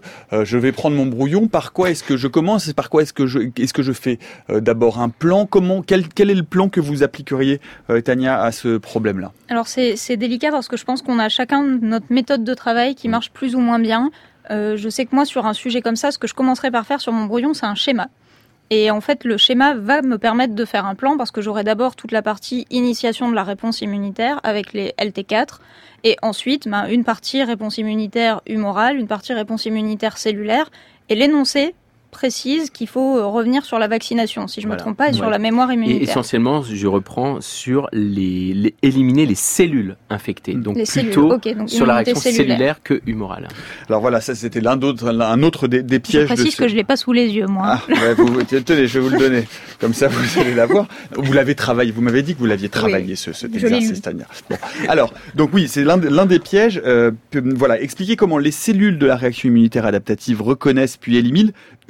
vais prendre mon brouillon. Par quoi est-ce que je commence et par quoi est-ce que je fais d'abord un plan. Quel est le plan que vous appliqueriez, Tania, à ce problème-là ? Alors c'est délicat parce que je pense qu'on a chacun notre méthode de travail qui marche plus ou moins bien. Je sais que moi, sur un sujet comme ça, ce que je commencerai par faire sur mon brouillon, c'est un schéma. Et en fait, le schéma va me permettre de faire un plan parce que j'aurai d'abord toute la partie initiation de la réponse immunitaire avec les LT4 et ensuite une partie réponse immunitaire humorale, une partie réponse immunitaire cellulaire et l'énoncé précise qu'il faut revenir sur la vaccination, si je ne me trompe pas, et sur la mémoire immunitaire. Et essentiellement, je reprends sur éliminer les cellules infectées, donc plutôt donc sur la réaction cellulaire que humorale. Alors voilà, ça c'était un autre des pièges. Je précise que je ne l'ai pas sous les yeux, moi. Tenez, je vais vous le donner. Comme ça, vous allez l'avoir. Vous l'avez travaillé, vous m'avez dit que vous l'aviez travaillé, cet exercice, Tania. Bon. Alors, donc oui, c'est l'un des pièges. Expliquez comment les cellules de la réaction immunitaire adaptative reconnaissent puis éliminent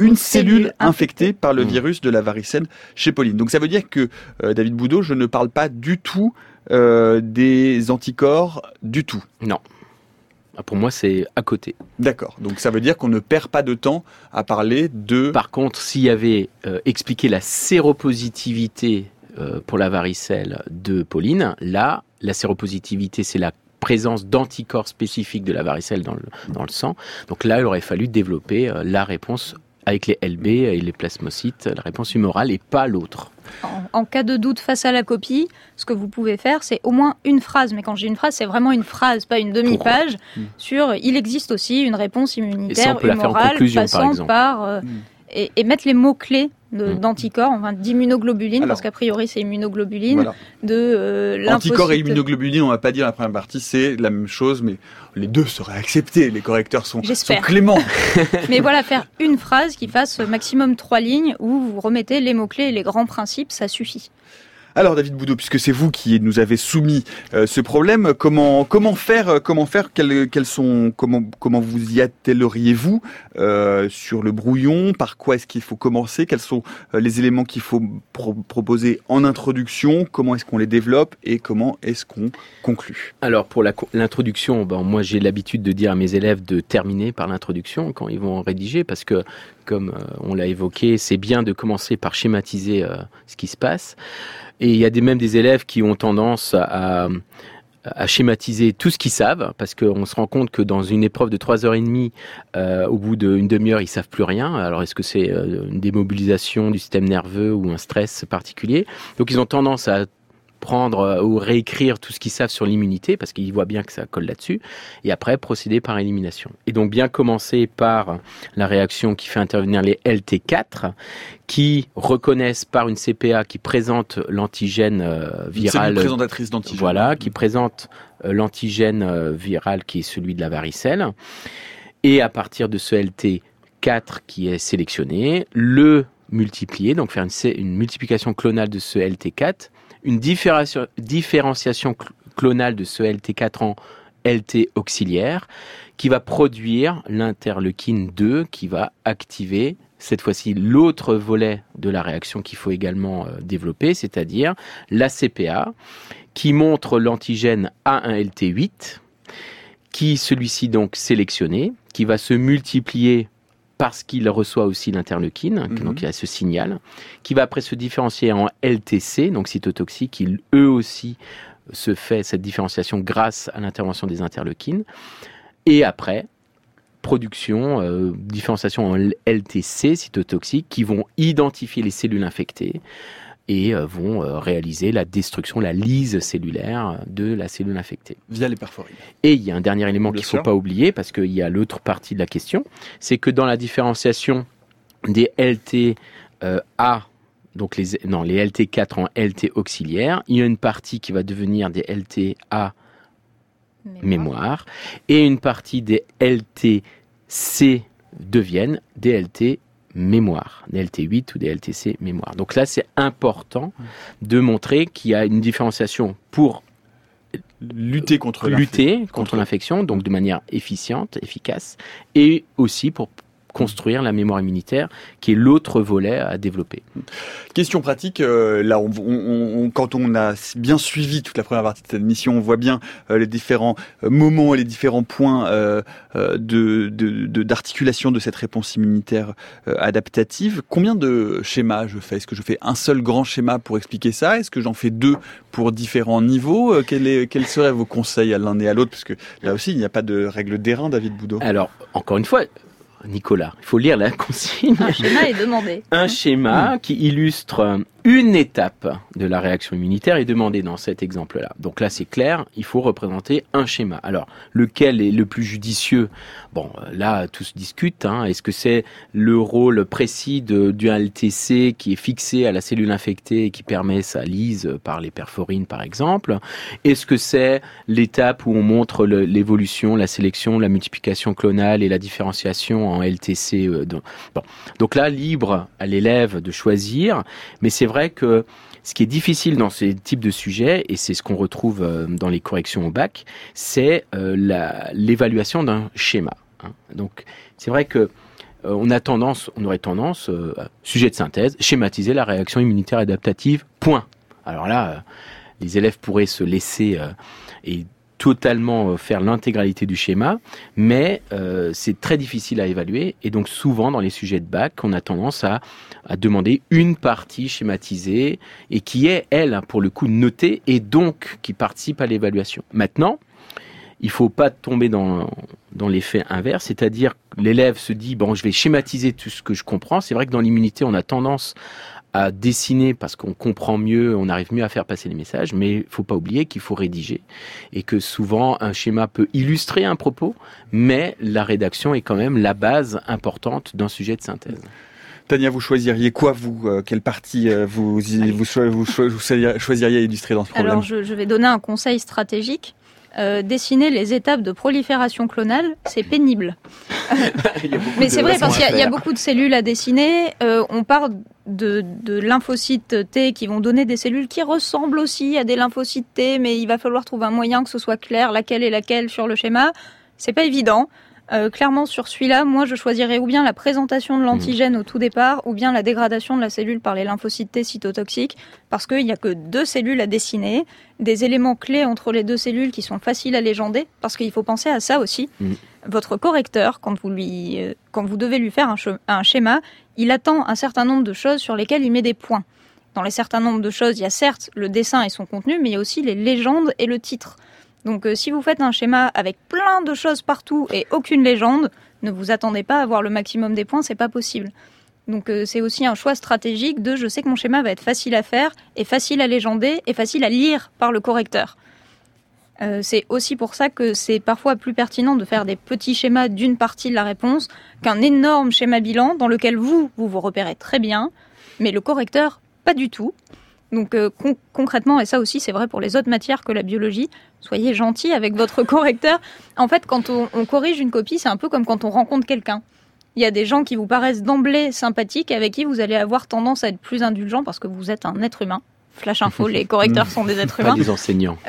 une cellule infectée par le virus de la varicelle chez Pauline. Donc ça veut dire que, David Boudot, je ne parle pas du tout des anticorps du tout. Non. Pour moi, c'est à côté. D'accord. Donc ça veut dire qu'on ne perd pas de temps à parler de... Par contre, s'il y avait expliqué la séropositivité pour la varicelle de Pauline, là, la séropositivité, c'est la présence d'anticorps spécifiques de la varicelle dans le sang. Donc là, il aurait fallu développer la réponse avec les LB et les plasmocytes, la réponse humorale et pas l'autre. En cas de doute face à la copie, ce que vous pouvez faire, c'est au moins une phrase. Mais quand j'ai une phrase, c'est vraiment une phrase, pas une demi-page, sur il existe aussi une réponse immunitaire humorale passant par... Et mettre les mots-clés d'anticorps, enfin d'immunoglobulines, parce qu'a priori c'est immunoglobulines, de lymphocytes. Anticorps et immunoglobulines, on va pas dire la première partie, c'est la même chose, mais les deux seraient acceptés, les correcteurs sont cléments. Mais voilà, faire une phrase qui fasse maximum 3 lignes, où vous remettez les mots-clés et les grands principes, ça suffit. Alors David Boudot, puisque c'est vous qui nous avez soumis ce problème, comment faire, comment vous y attelleriez-vous sur le brouillon? Par quoi est-ce qu'il faut commencer? Quels sont les éléments qu'il faut proposer en introduction? Comment est-ce qu'on les développe et comment est-ce qu'on conclut? Alors pour l'introduction, moi j'ai l'habitude de dire à mes élèves de terminer par l'introduction quand ils vont rédiger, parce que comme on l'a évoqué, c'est bien de commencer par schématiser ce qui se passe. Et il y a même des élèves qui ont tendance à schématiser tout ce qu'ils savent, parce qu'on se rend compte que dans une épreuve de 3h30, au bout d'une demi-heure, ils savent plus rien. Alors est-ce que c'est une démobilisation du système nerveux ou un stress particulier? Donc ils ont tendance à prendre ou réécrire tout ce qu'ils savent sur l'immunité, parce qu'ils voient bien que ça colle là-dessus, et après procéder par élimination. Et donc bien commencer par la réaction qui fait intervenir les LT4, qui reconnaissent par une CPA qui présente l'antigène viral. C'est une présentatrice d'antigène. Voilà, qui présente l'antigène viral qui est celui de la varicelle. Et à partir de ce LT4 qui est sélectionné, le multiplier, donc faire une multiplication clonale de ce LT4, une différenciation clonale de ce LT4 en LT auxiliaire, qui va produire l'interleukine 2, qui va activer cette fois-ci l'autre volet de la réaction qu'il faut également développer, c'est-à-dire la CPA, qui montre l'antigène A1LT8, qui celui-ci donc sélectionné, qui va se multiplier parce qu'il reçoit aussi l'interleukine, donc il y a ce signal, qui va après se différencier en LTC, donc cytotoxique, qui eux aussi se fait cette différenciation grâce à l'intervention des interleukines. Et après, production, différenciation en LTC, cytotoxique, qui vont identifier les cellules infectées et vont réaliser la destruction, la lyse cellulaire de la cellule infectée. Via les perforines. Et il y a un dernier élément qu'il ne faut pas oublier, parce qu'il y a l'autre partie de la question, c'est que dans la différenciation des LTA, donc les LT4 en LT auxiliaires, il y a une partie qui va devenir des LTA mémoire, et une partie des LTC deviennent des LT mémoire, des LT8 ou des LTC mémoire. Donc là, c'est important de montrer qu'il y a une différenciation pour lutter contre l'infection, donc de manière efficace, et aussi pour construire la mémoire immunitaire, qui est l'autre volet à développer. Question pratique, là, quand on a bien suivi toute la première partie de cette émission, on voit bien les différents moments et les différents points d'articulation de cette réponse immunitaire adaptative. Combien de schémas je fais? Est-ce que je fais un seul grand schéma pour expliquer ça? Est-ce que j'en fais 2 pour différents niveaux? Quels seraient vos conseils à l'un et à l'autre? Parce que là aussi, il n'y a pas de règle d'airain, David Boudot. Alors, encore une fois, Nicolas, il faut lire la consigne. Un schéma est demandé. Un schéma qui illustre une étape de la réaction immunitaire est demandé dans cet exemple-là. Donc là, c'est clair, il faut représenter un schéma. Alors, lequel est le plus judicieux? Bon, là, tout se discute. Est-ce que c'est le rôle précis du LTC qui est fixé à la cellule infectée et qui permet sa lyse par les perforines, par exemple? Est-ce que c'est l'étape où on montre l'évolution, la sélection, la multiplication clonale et la différenciation en LTC? Donc là, libre à l'élève de choisir, mais c'est vrai que ce qui est difficile dans ces types de sujets, et c'est ce qu'on retrouve dans les corrections au bac, c'est l'évaluation d'un schéma. Donc c'est vrai que on aurait tendance, sujet de synthèse, schématiser la réaction immunitaire adaptative, point. Alors là, les élèves pourraient se laisser et totalement faire l'intégralité du schéma, mais c'est très difficile à évaluer, et donc souvent dans les sujets de bac, on a tendance à demander une partie schématisée, et qui est, elle, pour le coup, notée, et donc qui participe à l'évaluation. Maintenant, il faut pas tomber dans l'effet inverse, c'est-à-dire que l'élève se dit, bon, je vais schématiser tout ce que je comprends. C'est vrai que dans l'immunité, on a tendance à dessiner parce qu'on comprend mieux, on arrive mieux à faire passer les messages, mais il faut pas oublier qu'il faut rédiger et que souvent un schéma peut illustrer un propos, mais la rédaction est quand même la base importante d'un sujet de synthèse. Tania, vous choisiriez quoi, vous quelle partie vous choisiriez à illustrer dans ce problème? Alors, je vais donner un conseil stratégique. Dessiner les étapes de prolifération clonale, c'est pénible. Mais c'est vrai, parce qu'il y a beaucoup de cellules à dessiner. On part de lymphocytes T qui vont donner des cellules qui ressemblent aussi à des lymphocytes T, mais il va falloir trouver un moyen que ce soit clair laquelle est laquelle sur le schéma. C'est pas évident. Clairement, sur celui-là, moi, je choisirais ou bien la présentation de l'antigène au tout départ, ou bien la dégradation de la cellule par les lymphocytes T cytotoxiques, parce qu'il n'y a que 2 cellules à dessiner, des éléments clés entre les 2 cellules qui sont faciles à légender, parce qu'il faut penser à ça aussi. Votre correcteur, quand vous devez lui faire un schéma, il attend un certain nombre de choses sur lesquelles il met des points. Dans les certains nombres de choses, il y a certes le dessin et son contenu, mais il y a aussi les légendes et le titre. Donc si vous faites un schéma avec plein de choses partout et aucune légende, ne vous attendez pas à avoir le maximum des points, c'est pas possible. Donc c'est aussi un choix stratégique de je sais que mon schéma va être facile à faire et facile à légender et facile à lire par le correcteur. C'est aussi pour ça que c'est parfois plus pertinent de faire des petits schémas d'une partie de la réponse qu'un énorme schéma bilan dans lequel vous repérez très bien, mais le correcteur pas du tout. Donc concrètement, et ça aussi c'est vrai pour les autres matières que la biologie, soyez gentils avec votre correcteur. En fait, quand on corrige une copie, c'est un peu comme quand on rencontre quelqu'un. Il y a des gens qui vous paraissent d'emblée sympathiques, avec qui vous allez avoir tendance à être plus indulgent parce que vous êtes un être humain. Flash info, les correcteurs sont des êtres humains. Pas des enseignants.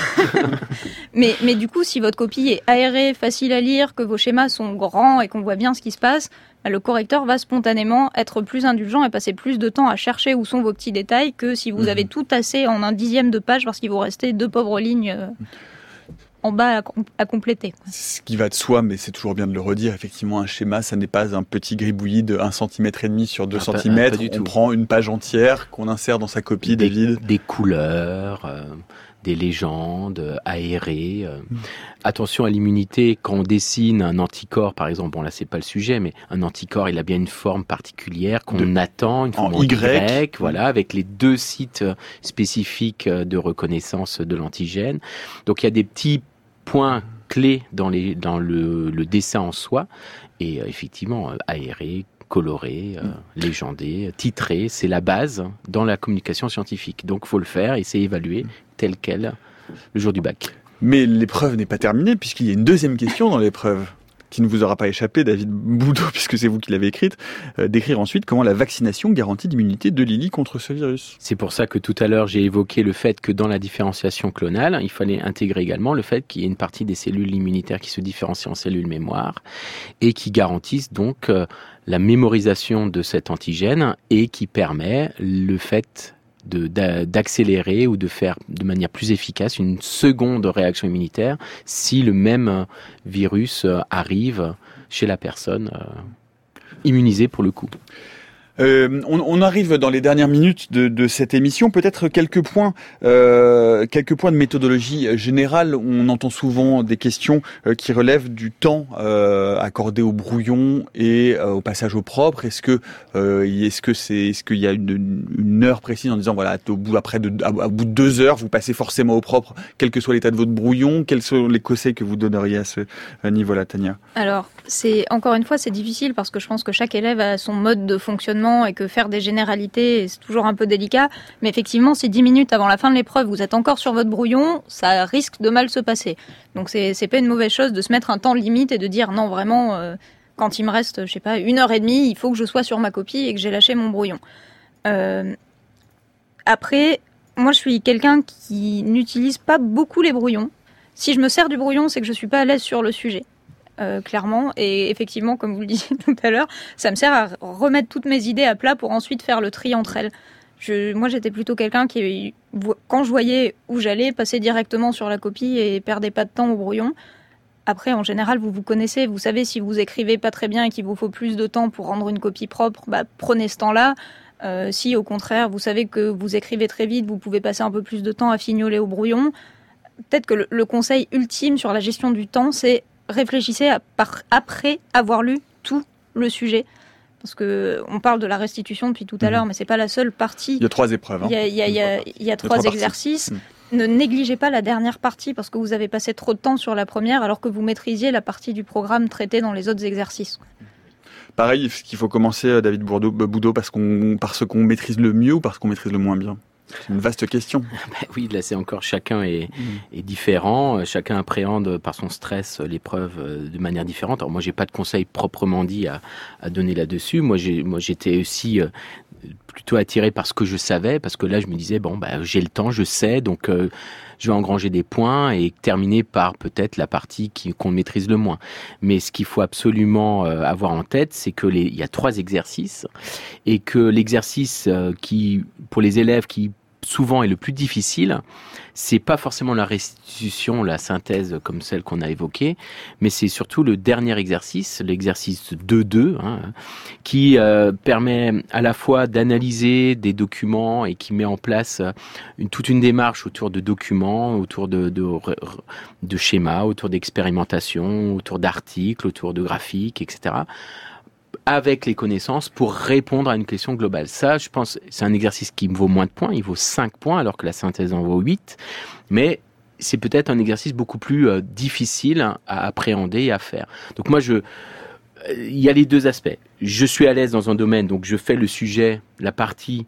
Mais du coup, si votre copie est aérée, facile à lire, que vos schémas sont grands et qu'on voit bien ce qui se passe, le correcteur va spontanément être plus indulgent et passer plus de temps à chercher où sont vos petits détails que si vous avez tout tassé en un 10e de page parce qu'il vous restait 2 pauvres lignes en bas à compléter. Ce qui va de soi, mais c'est toujours bien de le redire, effectivement, un schéma, ça n'est pas un petit gribouillis de 1,5 cm sur 2 cm. On prend une page entière qu'on insère dans sa copie, David. Des couleurs, des légendes aérées. Attention à l'immunité, quand on dessine un anticorps, par exemple, bon là c'est pas le sujet, mais un anticorps, il a bien une forme particulière qu'on attend, une forme en Y, voilà, avec les 2 sites spécifiques de reconnaissance de l'antigène. Donc il y a des petits points clés dans le dessin en soi, et effectivement aéré, coloré, légendé, titré, c'est la base dans la communication scientifique. Donc il faut le faire et c'est évalué tel quel le jour du bac. Mais l'épreuve n'est pas terminée puisqu'il y a une deuxième question dans l'épreuve qui ne vous aura pas échappé, David Boudot, puisque c'est vous qui l'avez écrite, d'écrire ensuite comment la vaccination garantit l'immunité de Lily contre ce virus. C'est pour ça que tout à l'heure j'ai évoqué le fait que dans la différenciation clonale, il fallait intégrer également le fait qu'il y ait une partie des cellules immunitaires qui se différencient en cellules mémoire et qui garantissent donc la mémorisation de cet antigène et qui permet le fait d'accélérer ou de faire de manière plus efficace une seconde réaction immunitaire si le même virus arrive chez la personne immunisée pour le coup. On arrive dans les dernières minutes de cette émission. Peut-être quelques points de méthodologie générale. On entend souvent des questions qui relèvent du temps accordé au brouillon et au passage au propre. Est-ce qu'il y a une heure précise en disant voilà, au bout de 2 heures, vous passez forcément au propre, quel que soit l'état de votre brouillon? Quels sont les conseils que vous donneriez à ce niveau-là, Tania? Alors, encore une fois, c'est difficile parce que je pense que chaque élève a son mode de fonctionnement et que faire des généralités, c'est toujours un peu délicat. Mais effectivement, si 10 minutes avant la fin de l'épreuve, vous êtes encore sur votre brouillon, ça risque de mal se passer. Donc c'est pas une mauvaise chose de se mettre un temps limite et de dire non, vraiment, quand il me reste, 1h30, il faut que je sois sur ma copie et que j'ai lâché mon brouillon. Après, moi je suis quelqu'un qui n'utilise pas beaucoup les brouillons. Si je me sers du brouillon, c'est que je suis pas à l'aise sur le sujet. clairement. Et effectivement, comme vous le disiez tout à l'heure, ça me sert à remettre toutes mes idées à plat pour ensuite faire le tri entre elles. Moi, j'étais plutôt quelqu'un qui, quand je voyais où j'allais, passait directement sur la copie et perdait pas de temps au brouillon. Après, en général, vous connaissez, vous savez si vous écrivez pas très bien et qu'il vous faut plus de temps pour rendre une copie propre, prenez ce temps-là. Si, au contraire, vous savez que vous écrivez très vite, vous pouvez passer un peu plus de temps à fignoler au brouillon. Peut-être que le conseil ultime sur la gestion du temps, c'est réfléchissez après avoir lu tout le sujet. Parce qu'on parle de la restitution depuis tout à l'heure, mais c'est pas la seule partie. Il y a 3 épreuves. Il y a 3 exercices. Ne négligez pas la dernière partie parce que vous avez passé trop de temps sur la première alors que vous maîtrisiez la partie du programme traitée dans les autres exercices. Pareil, est-ce qu'il faut commencer, David Boudot, parce qu'on maîtrise le mieux ou parce qu'on maîtrise le moins bien ? C'est une vaste question. Oui, là c'est encore chacun est différent, chacun appréhende par son stress l'épreuve de manière différente. Alors moi j'ai pas de conseil proprement dit à donner là-dessus. Moi j'étais aussi plutôt attiré par ce que je savais, parce que là je me disais j'ai le temps, je sais, donc je vais engranger des points et terminer par peut-être la partie qu'on maîtrise le moins. Mais ce qu'il faut absolument avoir en tête, c'est que il y a 3 exercices et que l'exercice qui, pour les élèves qui souvent est le plus difficile, c'est pas forcément la restitution, la synthèse comme celle qu'on a évoquée, mais c'est surtout le dernier exercice, l'exercice 2.2, qui permet à la fois d'analyser des documents et qui met en place toute une démarche autour de documents, autour de schémas, autour d'expérimentations, autour d'articles, autour de graphiques, etc., avec les connaissances pour répondre à une question globale. Ça, je pense, c'est un exercice qui me vaut moins de points, il vaut 5 points alors que la synthèse en vaut 8, mais c'est peut-être un exercice beaucoup plus difficile à appréhender et à faire. Donc moi, il y a les 2 aspects. Je suis à l'aise dans un domaine, donc je fais le sujet, la partie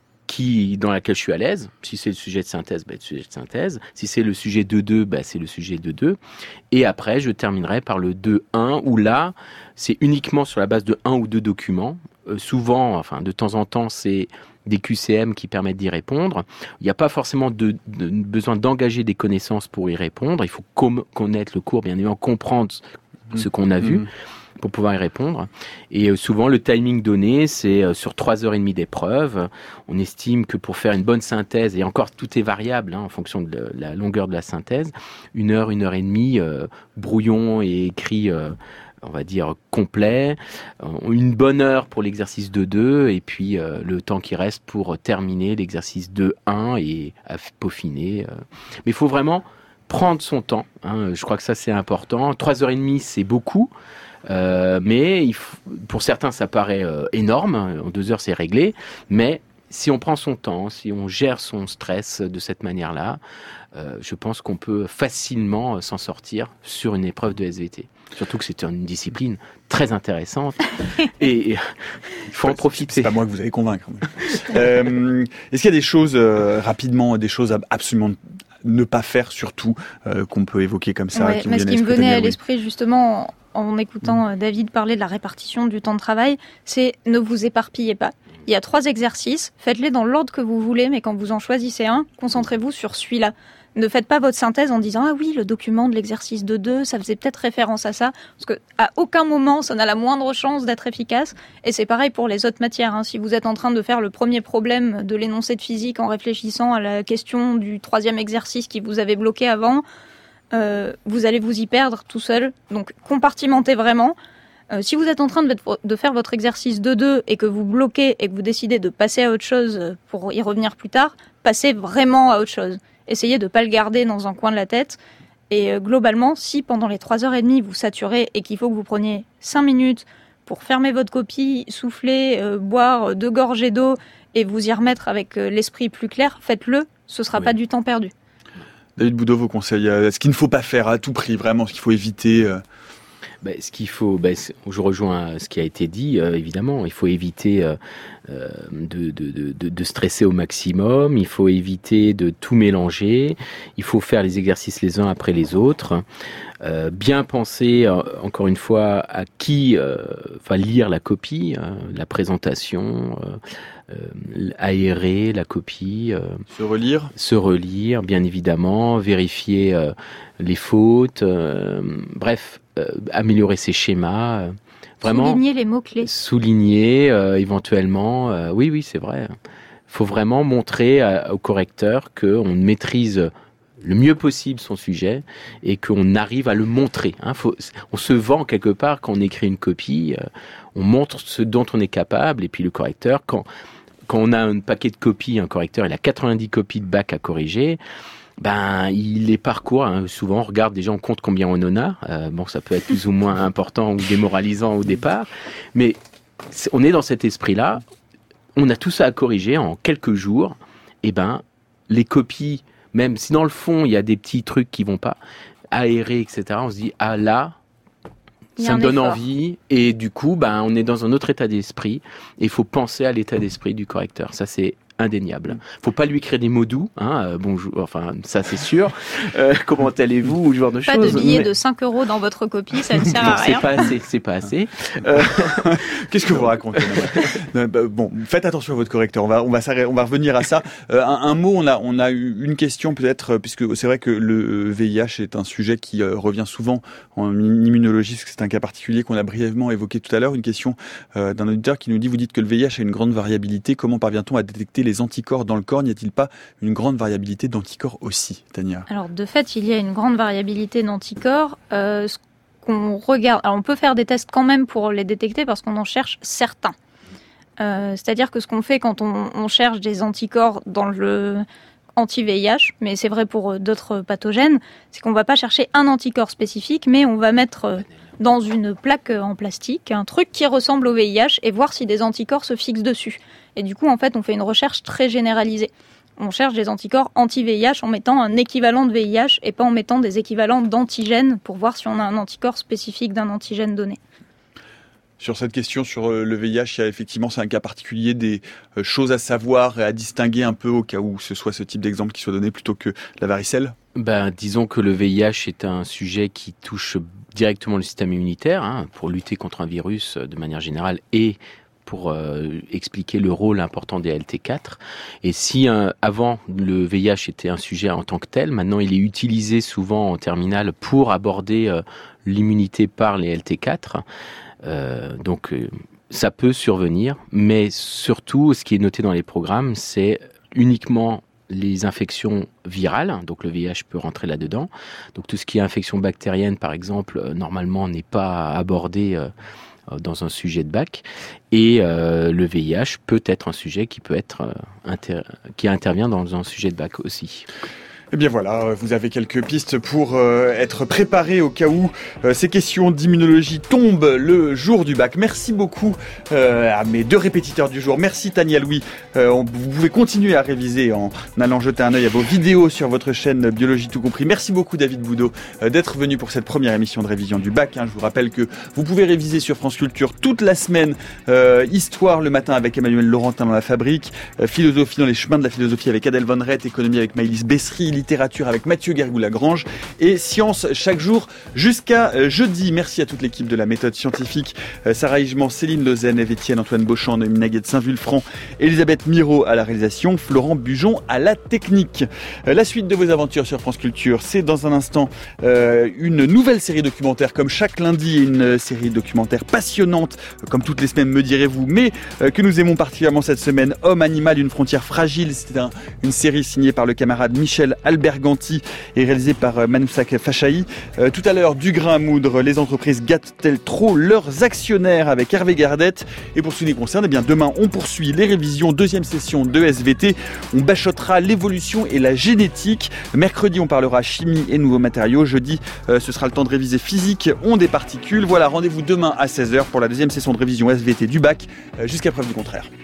dans laquelle je suis à l'aise. Si c'est le sujet de synthèse, le sujet de synthèse. Si c'est le sujet 2.2, c'est le sujet 2.2. Et après, je terminerai par le 2.1, où là, c'est uniquement sur la base de 1 ou 2 documents. Souvent, de temps en temps, c'est des QCM qui permettent d'y répondre. Il n'y a pas forcément besoin d'engager des connaissances pour y répondre. Il faut connaître le cours, bien évidemment, comprendre ce qu'on a vu pour pouvoir y répondre. Et souvent, le timing donné, c'est sur 3h30 d'épreuve. On estime que pour faire une bonne synthèse, et encore tout est variable en fonction de la longueur de la synthèse, 1 heure, 1h30, brouillon et écrit, on va dire, complet. Une bonne heure pour l'exercice 2.2 et puis le temps qui reste pour terminer l'exercice 2.1 et à peaufiner. Mais il faut vraiment prendre son temps. Je crois que ça, c'est important. 3h30, c'est beaucoup. Mais pour certains ça paraît énorme, en 2 heures c'est réglé, mais si on prend son temps, si on gère son stress de cette manière-là, je pense qu'on peut facilement s'en sortir sur une épreuve de SVT. Surtout que c'est une discipline très intéressante et il faut en profiter. C'est pas moi que vous allez convaincre. Est-ce qu'il y a des choses, rapidement, des choses absolument ne pas faire surtout, qu'on peut évoquer comme ça? Ouais, mais ce qui me venait à l'esprit justement en écoutant David parler de la répartition du temps de travail, c'est ne vous éparpillez pas. Il y a 3 exercices, faites-les dans l'ordre que vous voulez, mais quand vous en choisissez un, concentrez-vous sur celui-là. Ne faites pas votre synthèse en disant « Ah oui, le document de l'exercice 2.2, ça faisait peut-être référence à ça », parce qu'à aucun moment, ça n'a la moindre chance d'être efficace. Et c'est pareil pour les autres matières. Si vous êtes en train de faire le premier problème de l'énoncé de physique en réfléchissant à la question du 3e exercice qui vous avait bloqué avant, vous allez vous y perdre tout seul. Donc compartimentez vraiment. Si vous êtes en train de faire votre exercice 2.2 et que vous bloquez et que vous décidez de passer à autre chose pour y revenir plus tard, passez vraiment à autre chose. Essayez de ne pas le garder dans un coin de la tête. Et globalement, si pendant les 3h30 vous saturez et qu'il faut que vous preniez 5 minutes pour fermer votre copie, souffler, boire 2 gorgées d'eau et vous y remettre avec l'esprit plus clair, faites-le, ce ne sera pas du temps perdu. David Boudot, vos conseils, ce qu'il ne faut pas faire à tout prix, vraiment, ce qu'il faut éviter ce qu'il faut, je rejoins ce qui a été dit, évidemment, il faut éviter de stresser au maximum, il faut éviter de tout mélanger, il faut faire les exercices les uns après les autres. Bien penser, encore une fois, à qui va lire la copie, la présentation, aérer la copie. Se relire, bien évidemment, vérifier les fautes, bref, améliorer ses schémas. Vraiment, souligner les mots-clés. Souligner, éventuellement. Oui, c'est vrai. Il faut vraiment montrer au correcteur qu'on maîtrise le mieux possible son sujet et qu'on arrive à le montrer. On se vend quelque part quand on écrit une copie, on montre ce dont on est capable, et puis le correcteur, quand on a un paquet de copies, un correcteur, il a 90 copies de bac à corriger, il les parcourt, souvent on regarde déjà, on compte combien on en a, ça peut être plus ou moins important ou démoralisant au départ, mais on est dans cet esprit-là, on a tout ça à corriger en quelques jours, et les copies, même si dans le fond, il y a des petits trucs qui vont pas, aérer, etc., on se dit, là, ça me donne envie. Et du coup, on est dans un autre état d'esprit. Et il faut penser à l'état d'esprit du correcteur. Ça, c'est indéniable. Faut pas lui écrire des mots doux, bonjour, enfin, ça c'est sûr. Comment allez-vous, ou ce genre de choses. Pas de billets de 5 € dans votre copie, ça ne sert à rien. C'est pas assez. Qu'est-ce que vous racontez? Bon, faites attention à votre correcteur. On va revenir à ça. Un mot, on a eu une question peut-être, puisque c'est vrai que le VIH est un sujet qui revient souvent en immunologie, parce que c'est un cas particulier qu'on a brièvement évoqué tout à l'heure. Une question d'un auditeur qui nous dit, vous dites que le VIH a une grande variabilité. Comment parvient-on à détecter les anticorps dans le corps? N'y a-t-il pas une grande variabilité d'anticorps aussi, Tania? Alors, de fait, il y a une grande variabilité d'anticorps. Ce qu'on regarde, alors on peut faire des tests quand même pour les détecter parce qu'on en cherche certains. C'est-à-dire que ce qu'on fait quand on cherche des anticorps dans le anti-VIH, mais c'est vrai pour d'autres pathogènes, c'est qu'on ne va pas chercher un anticorps spécifique, mais on va mettre dans une plaque en plastique un truc qui ressemble au VIH et voir si des anticorps se fixent dessus. Et du coup, en fait, on fait une recherche très généralisée. On cherche des anticorps anti-VIH en mettant un équivalent de VIH et pas en mettant des équivalents d'antigènes pour voir si on a un anticorps spécifique d'un antigène donné. Sur cette question, sur le VIH, il y a effectivement, c'est un cas particulier, des choses à savoir et à distinguer un peu au cas où ce soit ce type d'exemple qui soit donné plutôt que la varicelle? Disons que le VIH est un sujet qui touche directement le système immunitaire, pour lutter contre un virus de manière générale et pour expliquer le rôle important des LT4. Et si avant le VIH était un sujet en tant que tel, maintenant il est utilisé souvent en terminale pour aborder l'immunité par les LT4. Donc ça peut survenir, mais surtout ce qui est noté dans les programmes, c'est uniquement les infections virales, donc le VIH peut rentrer là-dedans. Donc tout ce qui est infection bactérienne, par exemple, normalement n'est pas abordé dans un sujet de bac. Et le VIH peut être un sujet qui peut être qui intervient dans un sujet de bac aussi. Eh bien voilà, vous avez quelques pistes pour être préparé au cas où ces questions d'immunologie tombent le jour du bac. Merci beaucoup à mes deux répétiteurs du jour. Merci Tania Louis. Vous pouvez continuer à réviser en allant jeter un œil à vos vidéos sur votre chaîne Biologie Tout Compris. Merci beaucoup David Boudot d'être venu pour cette première émission de révision du bac. Je vous rappelle que vous pouvez réviser sur France Culture toute la semaine. Histoire le matin avec Emmanuel Laurentin dans la fabrique. Philosophie dans les chemins de la philosophie avec Adèle Van Rett. Économie avec Maëlys Bessery. Littérature avec Mathieu Guergou-Lagrange et science chaque jour jusqu'à jeudi. Merci à toute l'équipe de la méthode scientifique, Sarah Higement, Céline Lezen, Eve-Étienne, Antoine Beauchamp, Noémie Naguet de Saint-Vulfranc, Elisabeth Miro à la réalisation, Florent Bujon à la technique. La suite de vos aventures sur France Culture, c'est dans un instant une nouvelle série documentaire comme chaque lundi, une série documentaire passionnante comme toutes les semaines me direz-vous, mais que nous aimons particulièrement cette semaine, Homme, Animal, une frontière fragile. C'était une série signée par le camarade Michel Alberganti et réalisé par Manoussak Fachaï. Tout à l'heure, du grain à moudre, les entreprises gâtent-elles trop leurs actionnaires avec Hervé Gardette. Et pour ce qui nous concerne, demain on poursuit les révisions, deuxième session de SVT. On bachottera l'évolution et la génétique. Mercredi, on parlera chimie et nouveaux matériaux. Jeudi, ce sera le temps de réviser physique, ondes et particules. Voilà, rendez-vous demain à 16h pour la deuxième session de révision SVT du bac, jusqu'à preuve du contraire.